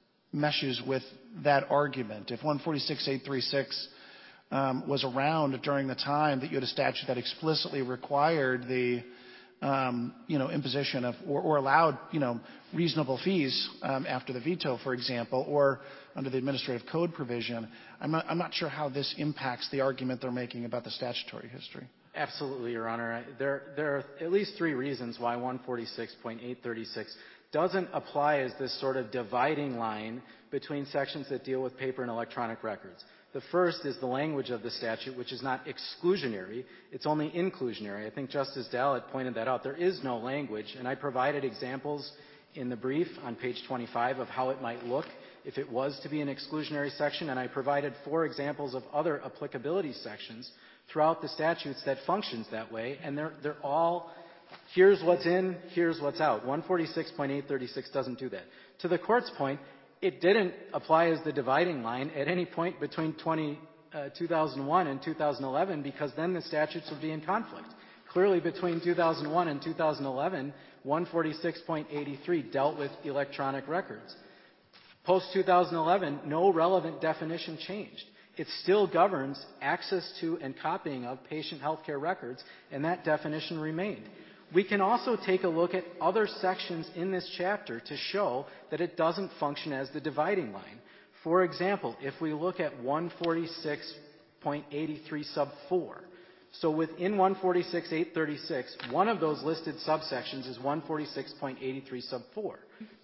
meshes with that argument. If one forty-six eight thirty-six um, was around during the time that you had a statute that explicitly required the Um, you know, imposition of, or, or allowed, you know, reasonable fees um, after the veto, for example, or under the administrative code provision. I'm not, I'm not sure how this impacts the argument they're making about the statutory history. Absolutely, Your Honor. There, there are at least three reasons why one forty-six eight thirty-six doesn't apply as this sort of dividing line between sections that deal with paper and electronic records. The first is the language of the statute, which is not exclusionary. It's only inclusionary. I think Justice Dallett pointed that out. There is no language, and I provided examples in the brief on page twenty-five of how it might look if it was to be an exclusionary section, and I provided four examples of other applicability sections throughout the statutes that functions that way, and they're, they're all, here's what's in, here's what's out. one forty-six eight thirty-six doesn't do that. To the Court's point, it didn't apply as the dividing line at any point between twenty, uh, two thousand one and two thousand eleven, because then the statutes would be in conflict. Clearly, between two thousand one and two thousand eleven, one forty-six eighty-three dealt with electronic records. Post two thousand eleven, no relevant definition changed. It still governs access to and copying of patient health care records, and that definition remained. We can also take a look at other sections in this chapter to show that it doesn't function as the dividing line. For example, if we look at one forty-six eighty-three sub four, so within one forty-six eight thirty-six, one of those listed subsections is one forty-six eighty-three sub four.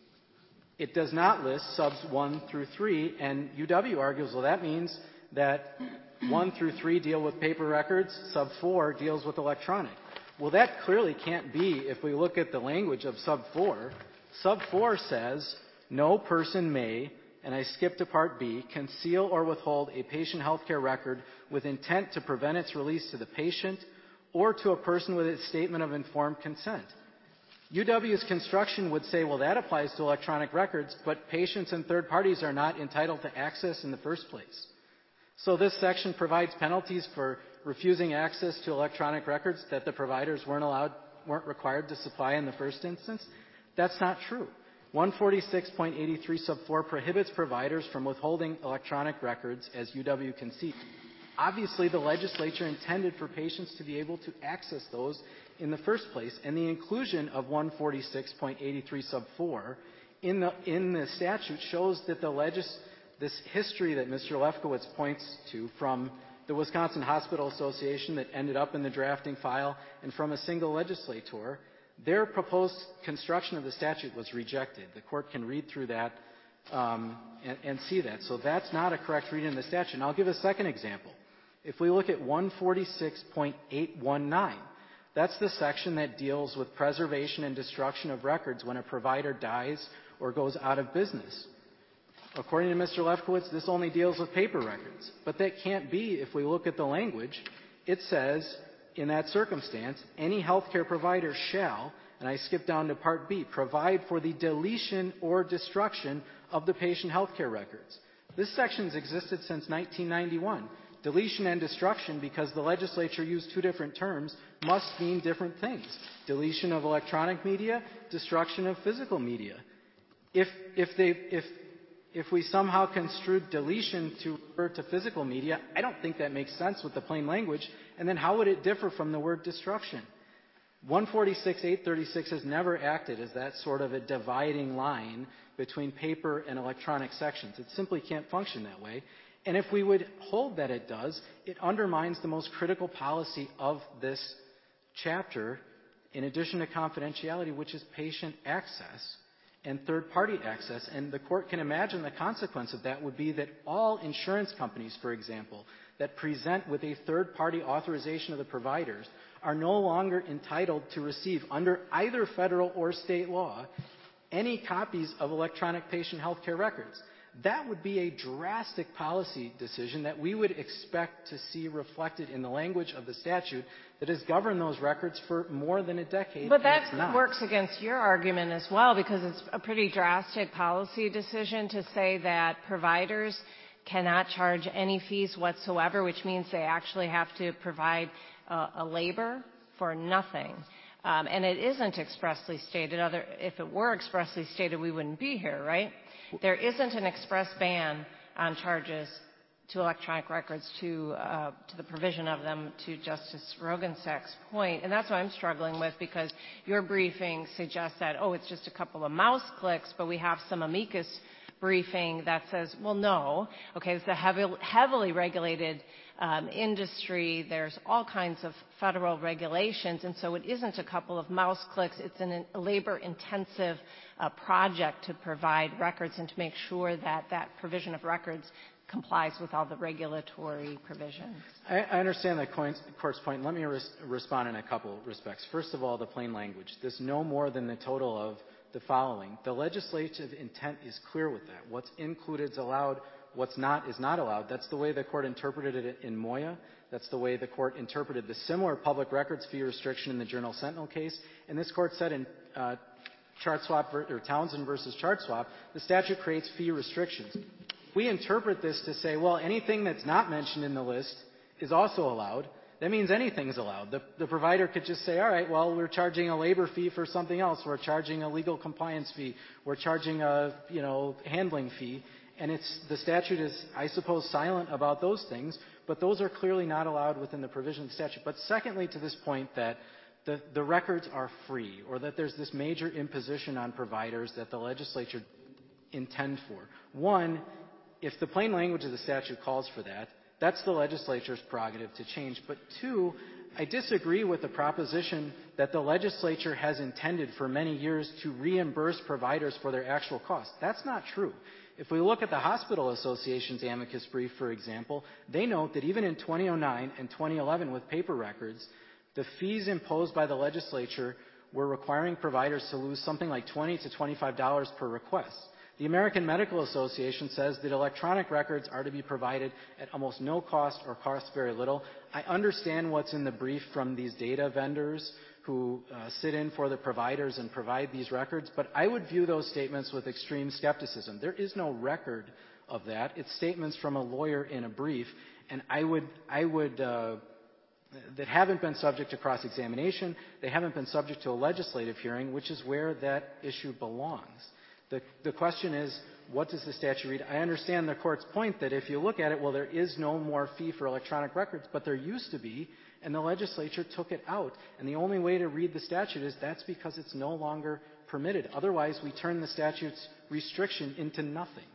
It does not list subs one through three, and U W argues, well, that means that one through three deal with paper records, sub four deals with electronic. Well, that clearly can't be if we look at the language of sub four. Sub four says, no person may, and I skip to part B, conceal or withhold a patient health care record with intent to prevent its release to the patient or to a person with a statement of informed consent. U W's construction would say, well, that applies to electronic records, but patients and third parties are not entitled to access in the first place. So this section provides penalties for refusing access to electronic records that the providers weren't allowed, weren't required to supply in the first instance. That's not true. one forty-six point eight three sub four prohibits providers from withholding electronic records as U W concedes. Obviously, the legislature intended for patients to be able to access those in the first place, and the inclusion of one forty-six point eight three sub four in the, in the statute shows that the legis- this history that Mister Lefkowitz points to from the Wisconsin Hospital Association that ended up in the drafting file and from a single legislator, their proposed construction of the statute was rejected. The court can read through that um, and, and see that. So that's not a correct reading of the statute. And I'll give a second example. If we look at one forty-six point eight one nine, that's the section that deals with preservation and destruction of records when a provider dies or goes out of business. According to Mister Lefkowitz, this only deals with paper records. But that can't be if we look at the language. It says, in that circumstance, any healthcare provider shall, and I skip down to Part B, provide for the deletion or destruction of the patient healthcare records. This section's existed since nineteen ninety-one. Deletion and destruction, because the legislature used two different terms, must mean different things. Deletion of electronic media, destruction of physical media. If, if, they, if, if we somehow construed deletion to refer to physical media, I don't think that makes sense with the plain language. And then how would it differ from the word destruction? one forty-six point eight thirty-six has never acted as that sort of a dividing line between paper and electronic sections. It simply can't function that way. And if we would hold that it does, it undermines the most critical policy of this chapter, in addition to confidentiality, which is patient access and third-party access. And the court can imagine the consequence of that would be that all insurance companies, for example, that present with a third-party authorization of the providers are no longer entitled to receive, under either federal or state law, any copies of electronic patient health care records. That would be a drastic policy decision that we would expect to see reflected in the language of the statute that has governed those records for more than a decade. But that it's not. works against your argument as well, because it's a pretty drastic policy decision to say that providers cannot charge any fees whatsoever, which means they actually have to provide uh, a labor for nothing. Um, and it isn't expressly stated. Other, if it were expressly stated, we wouldn't be here, right? There isn't an express ban on charges to electronic records, to uh, to the provision of them, to Justice Rogensack's point. And that's what I'm struggling with, because your briefing suggests that, oh, it's just a couple of mouse clicks, but we have some amicus briefing that says, well, no. Okay, it's a heavy, heavily regulated um, industry. There's all kinds of federal regulations, and so it isn't a couple of mouse clicks. It's an, a labor-intensive uh, project to provide records and to make sure that that provision of records complies with all the regulatory provisions. I, I understand the court's point. Let me res- respond in a couple respects. First of all, the plain language. This no more than the total of the following. The legislative intent is clear with that. What's included is allowed. What's not is not allowed. That's the way the court interpreted it in Moya. That's the way the court interpreted the similar public records fee restriction in the Journal Sentinel case. And this court said in uh, Chart Swap ver- or Townsend versus Chart Swap, the statute creates fee restrictions. We interpret this to say, well, anything that's not mentioned in the list is also allowed. That means anything is allowed. The, the provider could just say, all right, well, we're charging a labor fee for something else. We're charging a legal compliance fee. We're charging a, you know, handling fee. And it's, the statute is, I suppose, silent about those things, but those are clearly not allowed within the provision of the statute. But secondly, to this point that the, the records are free, or that there's this major imposition on providers that the legislature intend for. One, if the plain language of the statute calls for that, that's the legislature's prerogative to change. But two, I disagree with the proposition that the legislature has intended for many years to reimburse providers for their actual costs. That's not true. If we look at the Hospital Association's amicus brief, for example, they note that even in twenty oh nine and twenty eleven with paper records, the fees imposed by the legislature were requiring providers to lose something like twenty to twenty-five dollars per request. The American Medical Association says that electronic records are to be provided at almost no cost or cost very little. I understand what's in the brief from these data vendors who uh, sit in for the providers and provide these records, but I would view those statements with extreme skepticism. There is no record of that. It's statements from a lawyer in a brief, and I would, I would, uh, that haven't been subject to cross-examination. They haven't been subject to a legislative hearing, which is where that issue belongs. The, the question is, what does the statute read? I understand the court's point that if you look at it, well, there is no more fee for electronic records, but there used to be, and the legislature took it out. And the only way to read the statute is that's because it's no longer permitted. Otherwise, we turn the statute's restriction into nothing.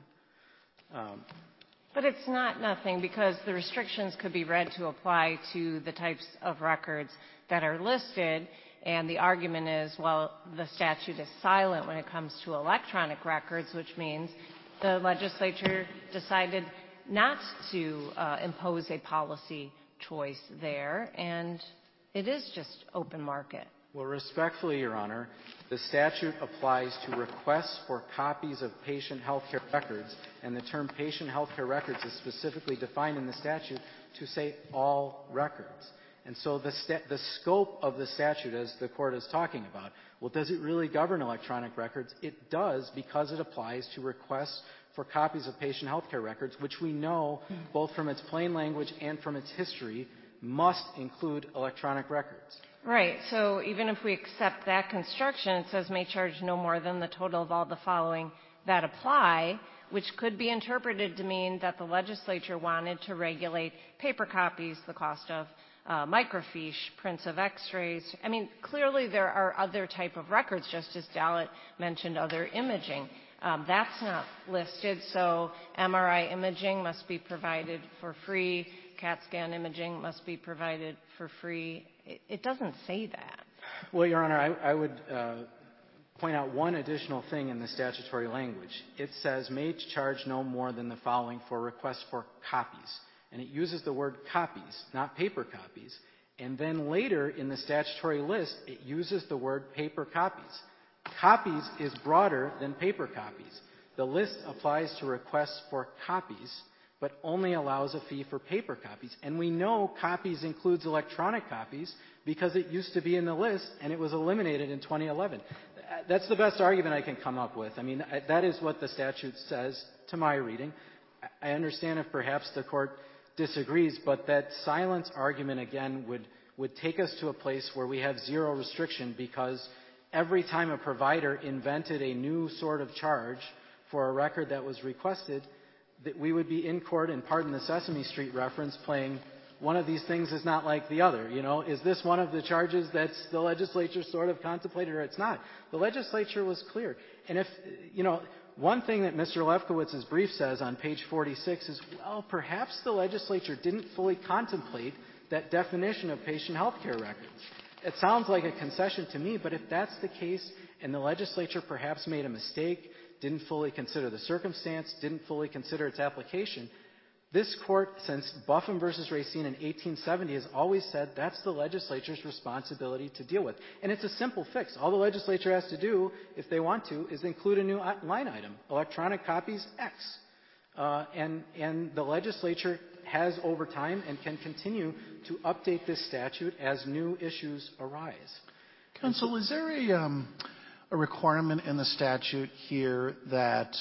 Um, But it's not nothing, because the restrictions could be read to apply to the types of records that are listed, and the argument is, well, the statute is silent when it comes to electronic records, which means the legislature decided not to uh, impose a policy choice there, and it is just open market. Well, respectfully, Your Honor, the statute applies to requests for copies of patient health care records, and the term patient health care records is specifically defined in the statute to say all records. And so the, sta- the scope of the statute, as the Court is talking about, well, does it really govern electronic records? It does, because it applies to requests for copies of patient health care records, which we know, both from its plain language and from its history, must include electronic records. Right. So even if we accept that construction, it says may charge no more than the total of all the following that apply, which could be interpreted to mean that the legislature wanted to regulate paper copies, the cost of uh, microfiche, prints of x-rays. I mean, clearly there are other type of records, just as Dalit mentioned other imaging. Um, that's not listed, so M R I imaging must be provided for free. CAT scan imaging must be provided for free. It, it doesn't say that. Well, Your Honor, I, I would uh, point out one additional thing in the statutory language. It says may charge no more than the following for requests for copies. And it uses the word copies, not paper copies. And then later in the statutory list, it uses the word paper copies. Copies is broader than paper copies. The list applies to requests for copies, but only allows a fee for paper copies. And we know copies includes electronic copies because it used to be in the list and it was eliminated in twenty eleven. That's the best argument I can come up with. I mean, that is what the statute says to my reading. I understand if perhaps the court disagrees, but that silence argument, again, would, would take us to a place where we have zero restriction, because every time a provider invented a new sort of charge for a record that was requested, that we would be in court, and pardon the Sesame Street reference, playing one of these things is not like the other. You know, is this one of the charges that's the legislature sort of contemplated, or it's not? The legislature was clear. And if, you know, one thing that Mister Lefkowitz's brief says on page forty-six is, well, perhaps the legislature didn't fully contemplate that definition of patient health care records. It sounds like a concession to me, but if that's the case, and the legislature perhaps made a mistake, didn't fully consider the circumstance, didn't fully consider its application, this court, since Buffum versus Racine in eighteen seventy, has always said that's the legislature's responsibility to deal with. And it's a simple fix. All the legislature has to do, if they want to, is include a new line item, electronic copies X. Uh, and, and the legislature has over time and can continue to update this statute as new issues arise. Counsel, is there a, um, a requirement in the statute here that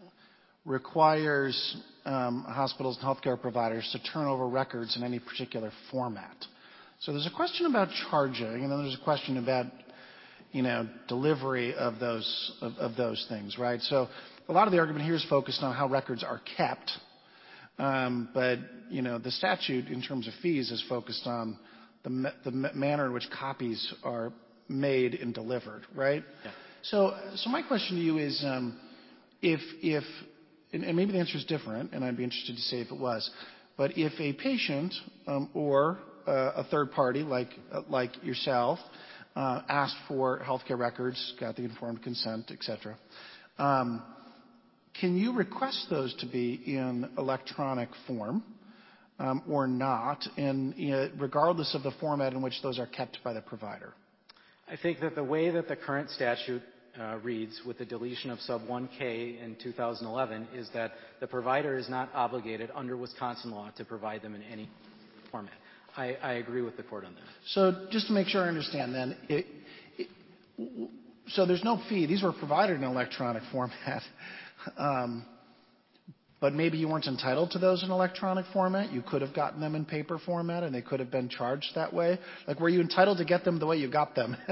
requires um, hospitals and healthcare providers to turn over records in any particular format? So there's a question about charging, and then there's a question about, you know, delivery of those of, of those things, right? So a lot of the argument here is focused on how records are kept, um, but you know, the statute in terms of fees is focused on the ma- the manner in which copies are made and delivered, right? Yeah. So, so my question to you is, um, if if and, and maybe the answer is different, and I'd be interested to say if it was, but if a patient um, or uh, a third party like uh, like yourself uh, asked for healthcare records, got the informed consent, et cetera, um, can you request those to be in electronic form um, or not, and you know, regardless of the format in which those are kept by the provider? I think that the way that the current statute uh, reads, with the deletion of sub one K in two thousand eleven, is that the provider is not obligated under Wisconsin law to provide them in any format. I, I agree with the court on that. So just to make sure I understand then, it, it, so there's no fee. These were provided in electronic format. Um, but maybe you weren't entitled to those in electronic format. You could have gotten them in paper format, and they could have been charged that way. Like, were you entitled to get them the way you got them?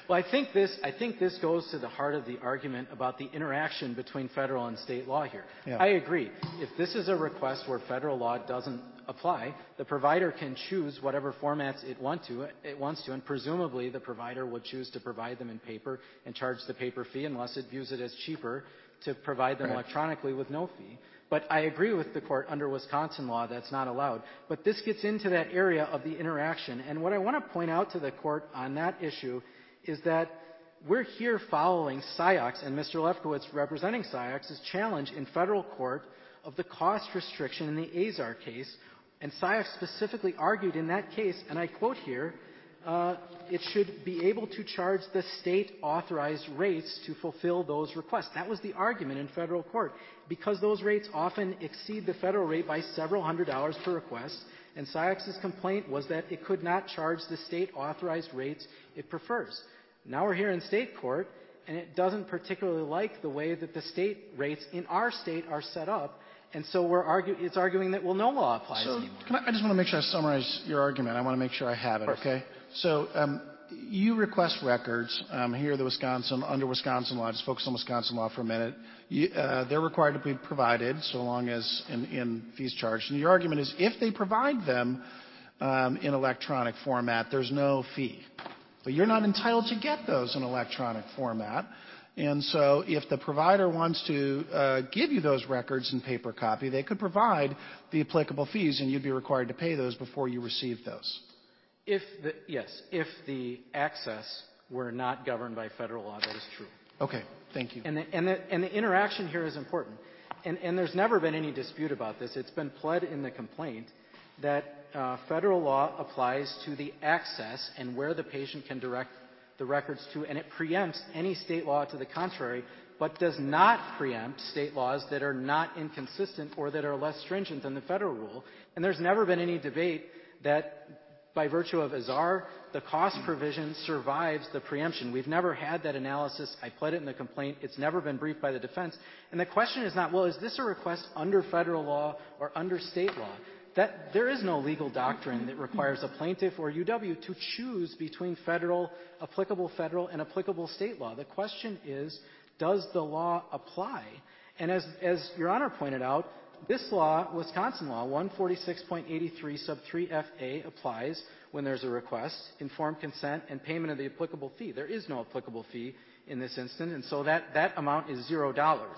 Well, I think this, I think this goes to the heart of the argument about the interaction between federal and state law here. Yeah. I agree. If this is a request where federal law doesn't apply, the provider can choose whatever formats it, want to, it wants to, and presumably the provider will choose to provide them in paper and charge the paper fee unless it views it as cheaper to provide them right. electronically with no fee. But I agree with the court under Wisconsin law that's not allowed. But this gets into that area of the interaction. And what I want to point out to the court on that issue is that we're here following S I O X and Mister Lefkowitz representing S I O X's challenge in federal court of the cost restriction in the Azar case. And S I O X specifically argued in that case, and I quote here, uh, it should be able to charge the state authorized rates to fulfill those requests. That was the argument in federal court. Because those rates often exceed the federal rate by several hundred dollars per request, and S I O X's complaint was that it could not charge the state authorized rates it prefers. Now we're here in state court, and it doesn't particularly like the way that the state rates in our state are set up, and so we're argue, it's arguing that, well, no law applies so anymore. Can I, I just want to make sure I summarize your argument. I want to make sure I have it, okay? So um, you request records um, here, the Wisconsin, under Wisconsin law. Just focus on Wisconsin law for a minute. You, uh, they're required to be provided so long as in, in fees charged. And your argument is if they provide them um, in electronic format, there's no fee. But you're not entitled to get those in electronic format. And so if the provider wants to uh, give you those records in paper copy, they could provide the applicable fees, and you'd be required to pay those before you receive those. If the, yes, if the access were not governed by federal law, that is true. Okay, thank you. And the, and the, and the interaction here is important. And, and there's never been any dispute about this. It's been pled in the complaint that uh, federal law applies to the access and where the patient can direct the records to, and it preempts any state law to the contrary, but does not preempt state laws that are not inconsistent or that are less stringent than the federal rule. And there's never been any debate that by virtue of Azar, the cost provision survives the preemption. We've never had that analysis. I pled it in the complaint. It's never been briefed by the defense. And the question is not, well, is this a request under federal law or under state law? That there is no legal doctrine that requires a plaintiff or U W to choose between federal, applicable federal and applicable state law. The question is, does the law apply? And as, as Your Honor pointed out, this law, Wisconsin law, one forty-six point eight three sub three F A, applies when there's a request, informed consent, and payment of the applicable fee. There is no applicable fee in this instance, and so that, that amount is zero dollars.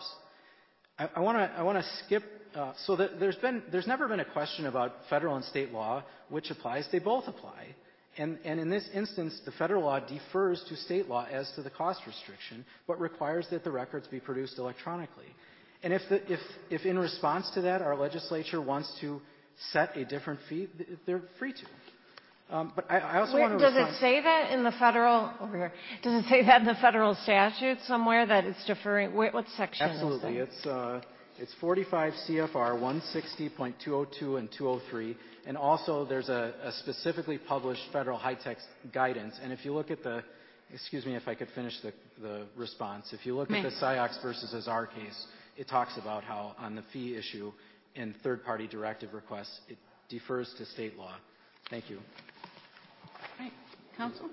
I, I want to I want to skip. Uh, so that there's been there's never been a question about federal and state law which applies. They both apply, and and in this instance, the federal law defers to state law as to the cost restriction, but requires that the records be produced electronically. And if, the, if, if in response to that our legislature wants to set a different fee, they're free to. Um, but I, I also Where, want to does respond. it say that in the federal over here? Does it say that in the federal statute somewhere that it's deferring? Where, what section? Absolutely, is it's uh, it's forty-five C F R one sixty point two oh two and two oh three, and also there's a, a specifically published federal high-tech guidance. And if you look at the, excuse me, if I could finish the the response. If you look May. at the S I O X versus Azar case, it talks about how on the fee issue in third-party directive requests, it defers to state law. Thank you. Right. Counsel?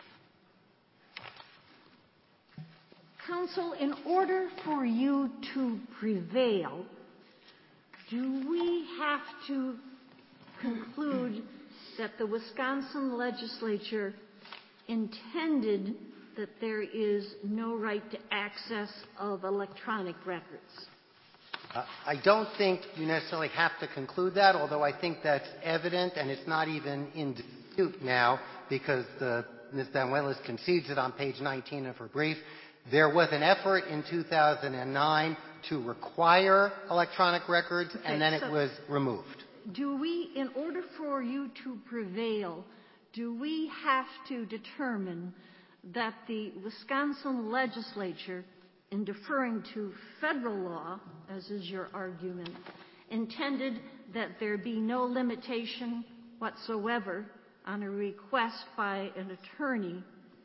Counsel, in order for you to prevail, do we have to conclude that the Wisconsin legislature intended that there is no right to access of electronic records? Uh, I don't think you necessarily have to conclude that, although I think that's evident, and it's not even in dispute now because the, Miz Banuelos concedes it on page nineteen of her brief. There was an effort in two thousand nine to require electronic records, Okay, and then so it was removed. Do we, in order for you to prevail, do we have to determine that the Wisconsin legislature, in deferring to federal law, as is your argument, intended that there be no limitation whatsoever on a request by an attorney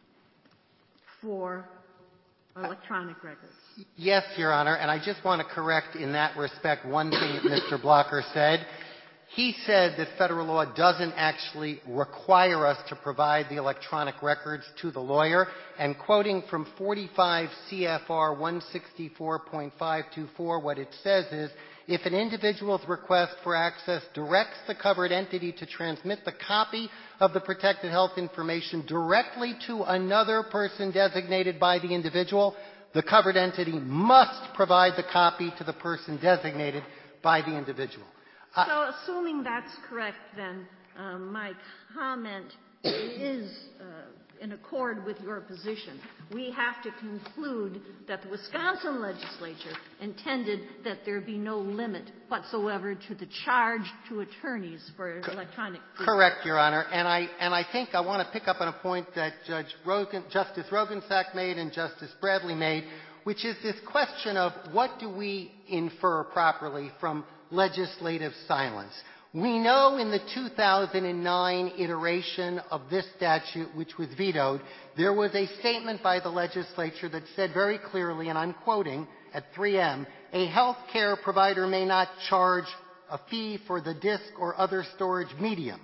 for electronic records? Yes, Your Honor, and I just want to correct in that respect one thing that Mister Blocker said. He said that federal law doesn't actually require us to provide the electronic records to the lawyer. And quoting from forty-five C F R one sixty-four point five two four, what it says is, if an individual's request for access directs the covered entity to transmit the copy of the protected health information directly to another person designated by the individual, the covered entity must provide the copy to the person designated by the individual. Uh, so assuming that's correct, then uh, my comment is uh, in accord with your position. We have to conclude that the Wisconsin legislature intended that there be no limit whatsoever to the charge to attorneys for electronic fees. Correct, Your Honor. And I, and I think I want to pick up on a point that Judge Rogan, Justice Rogensack made and Justice Bradley made, which is this question of what do we infer properly from legislative silence. We know in the two thousand nine iteration of this statute, which was vetoed, there was a statement by the legislature that said very clearly, and I'm quoting at three M, a health care provider may not charge a fee for the disk or other storage medium.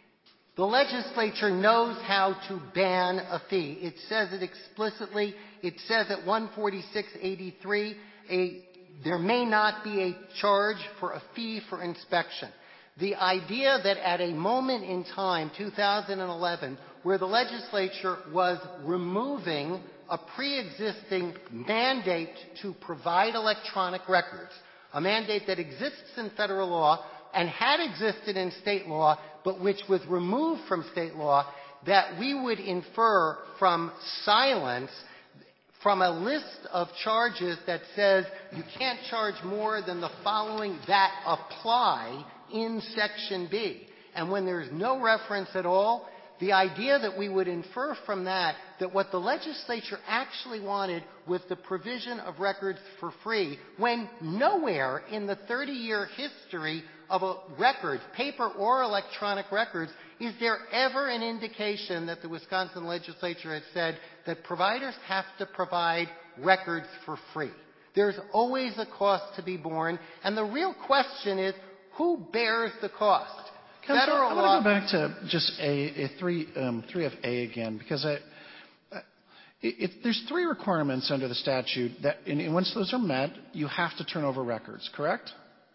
The legislature knows how to ban a fee. It says it explicitly. It says at one forty-six eighty-three, a, there may not be a charge for a fee for inspection. The idea that at a moment in time, two thousand eleven, where the legislature was removing a pre-existing mandate to provide electronic records, a mandate that exists in federal law and had existed in state law, but which was removed from state law, that we would infer from silence, from a list of charges that says you can't charge more than the following that apply in Section B. And when there's no reference at all, the idea that we would infer from that that what the legislature actually wanted was the provision of records for free, when nowhere in the thirty-year history of a record, paper or electronic records, is there ever an indication that the Wisconsin legislature has said that providers have to provide records for free. There's always a cost to be borne, and the real question is, who bears the cost? Counsel, Federal I law. want to go back to just a, a three, um, three of A again, because I, I, it, there's three requirements under the statute that, and, and once those are met, you have to turn over records, correct?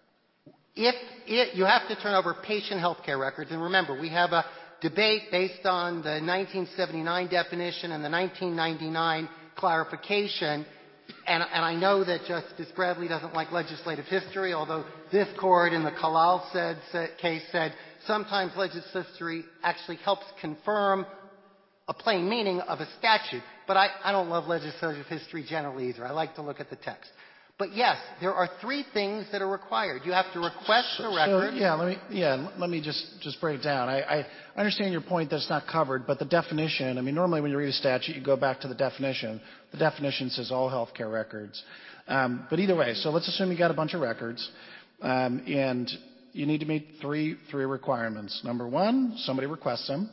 If it, you have to turn over patient health care records, and remember, we have a debate based on the nineteen seventy-nine definition and the nineteen ninety-nine clarification. And, and I know that Justice Bradley doesn't like legislative history, although this court in the Kalal said, said, case said sometimes legislative history actually helps confirm a plain meaning of a statute. But I, I don't love legislative history generally either. I like to look at the text. But yes, there are three things that are required. You have to request the record. So, yeah, let me yeah, let me just, just break it down. I, I understand your point that it's not covered, but the definition, I mean, normally when you read a statute, you go back to the definition. The definition says all health care records. Um, but either way, so let's assume you got a bunch of records, um, and you need to meet three, three requirements. Number one, somebody requests them.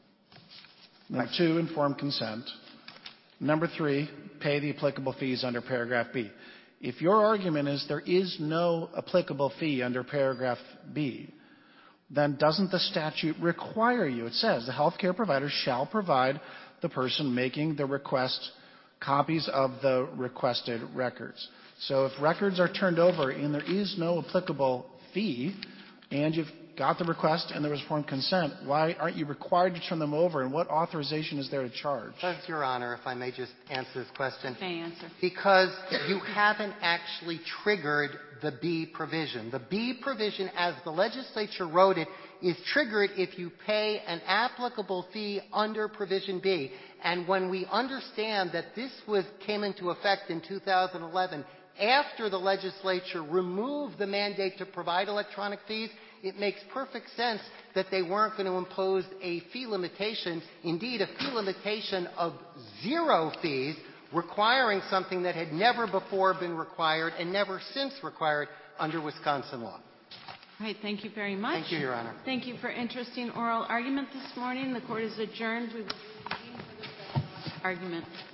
Number two, informed consent. Number three, pay the applicable fees under paragraph B. If your argument is there is no applicable fee under paragraph B, then doesn't the statute require you? It says the healthcare provider shall provide the person making the request copies of the requested records. So if records are turned over and there is no applicable fee, and you've got the request and there was informed consent, why aren't you required to turn them over, and what authorization is there to charge? Because, Your Honor, if I may just answer this question. May I answer? Because you haven't actually triggered the B provision. The B provision, as the legislature wrote it, is triggered if you pay an applicable fee under provision B. And when we understand that this was came into effect in two thousand eleven, after the legislature removed the mandate to provide electronic fees, it makes perfect sense that they weren't going to impose a fee limitation, indeed a fee limitation of zero fees, requiring something that had never before been required and never since required under Wisconsin law. All right, thank you very much. Thank you, Your Honor. Thank you for interesting oral argument this morning. The court is adjourned. We will be meeting for the argument.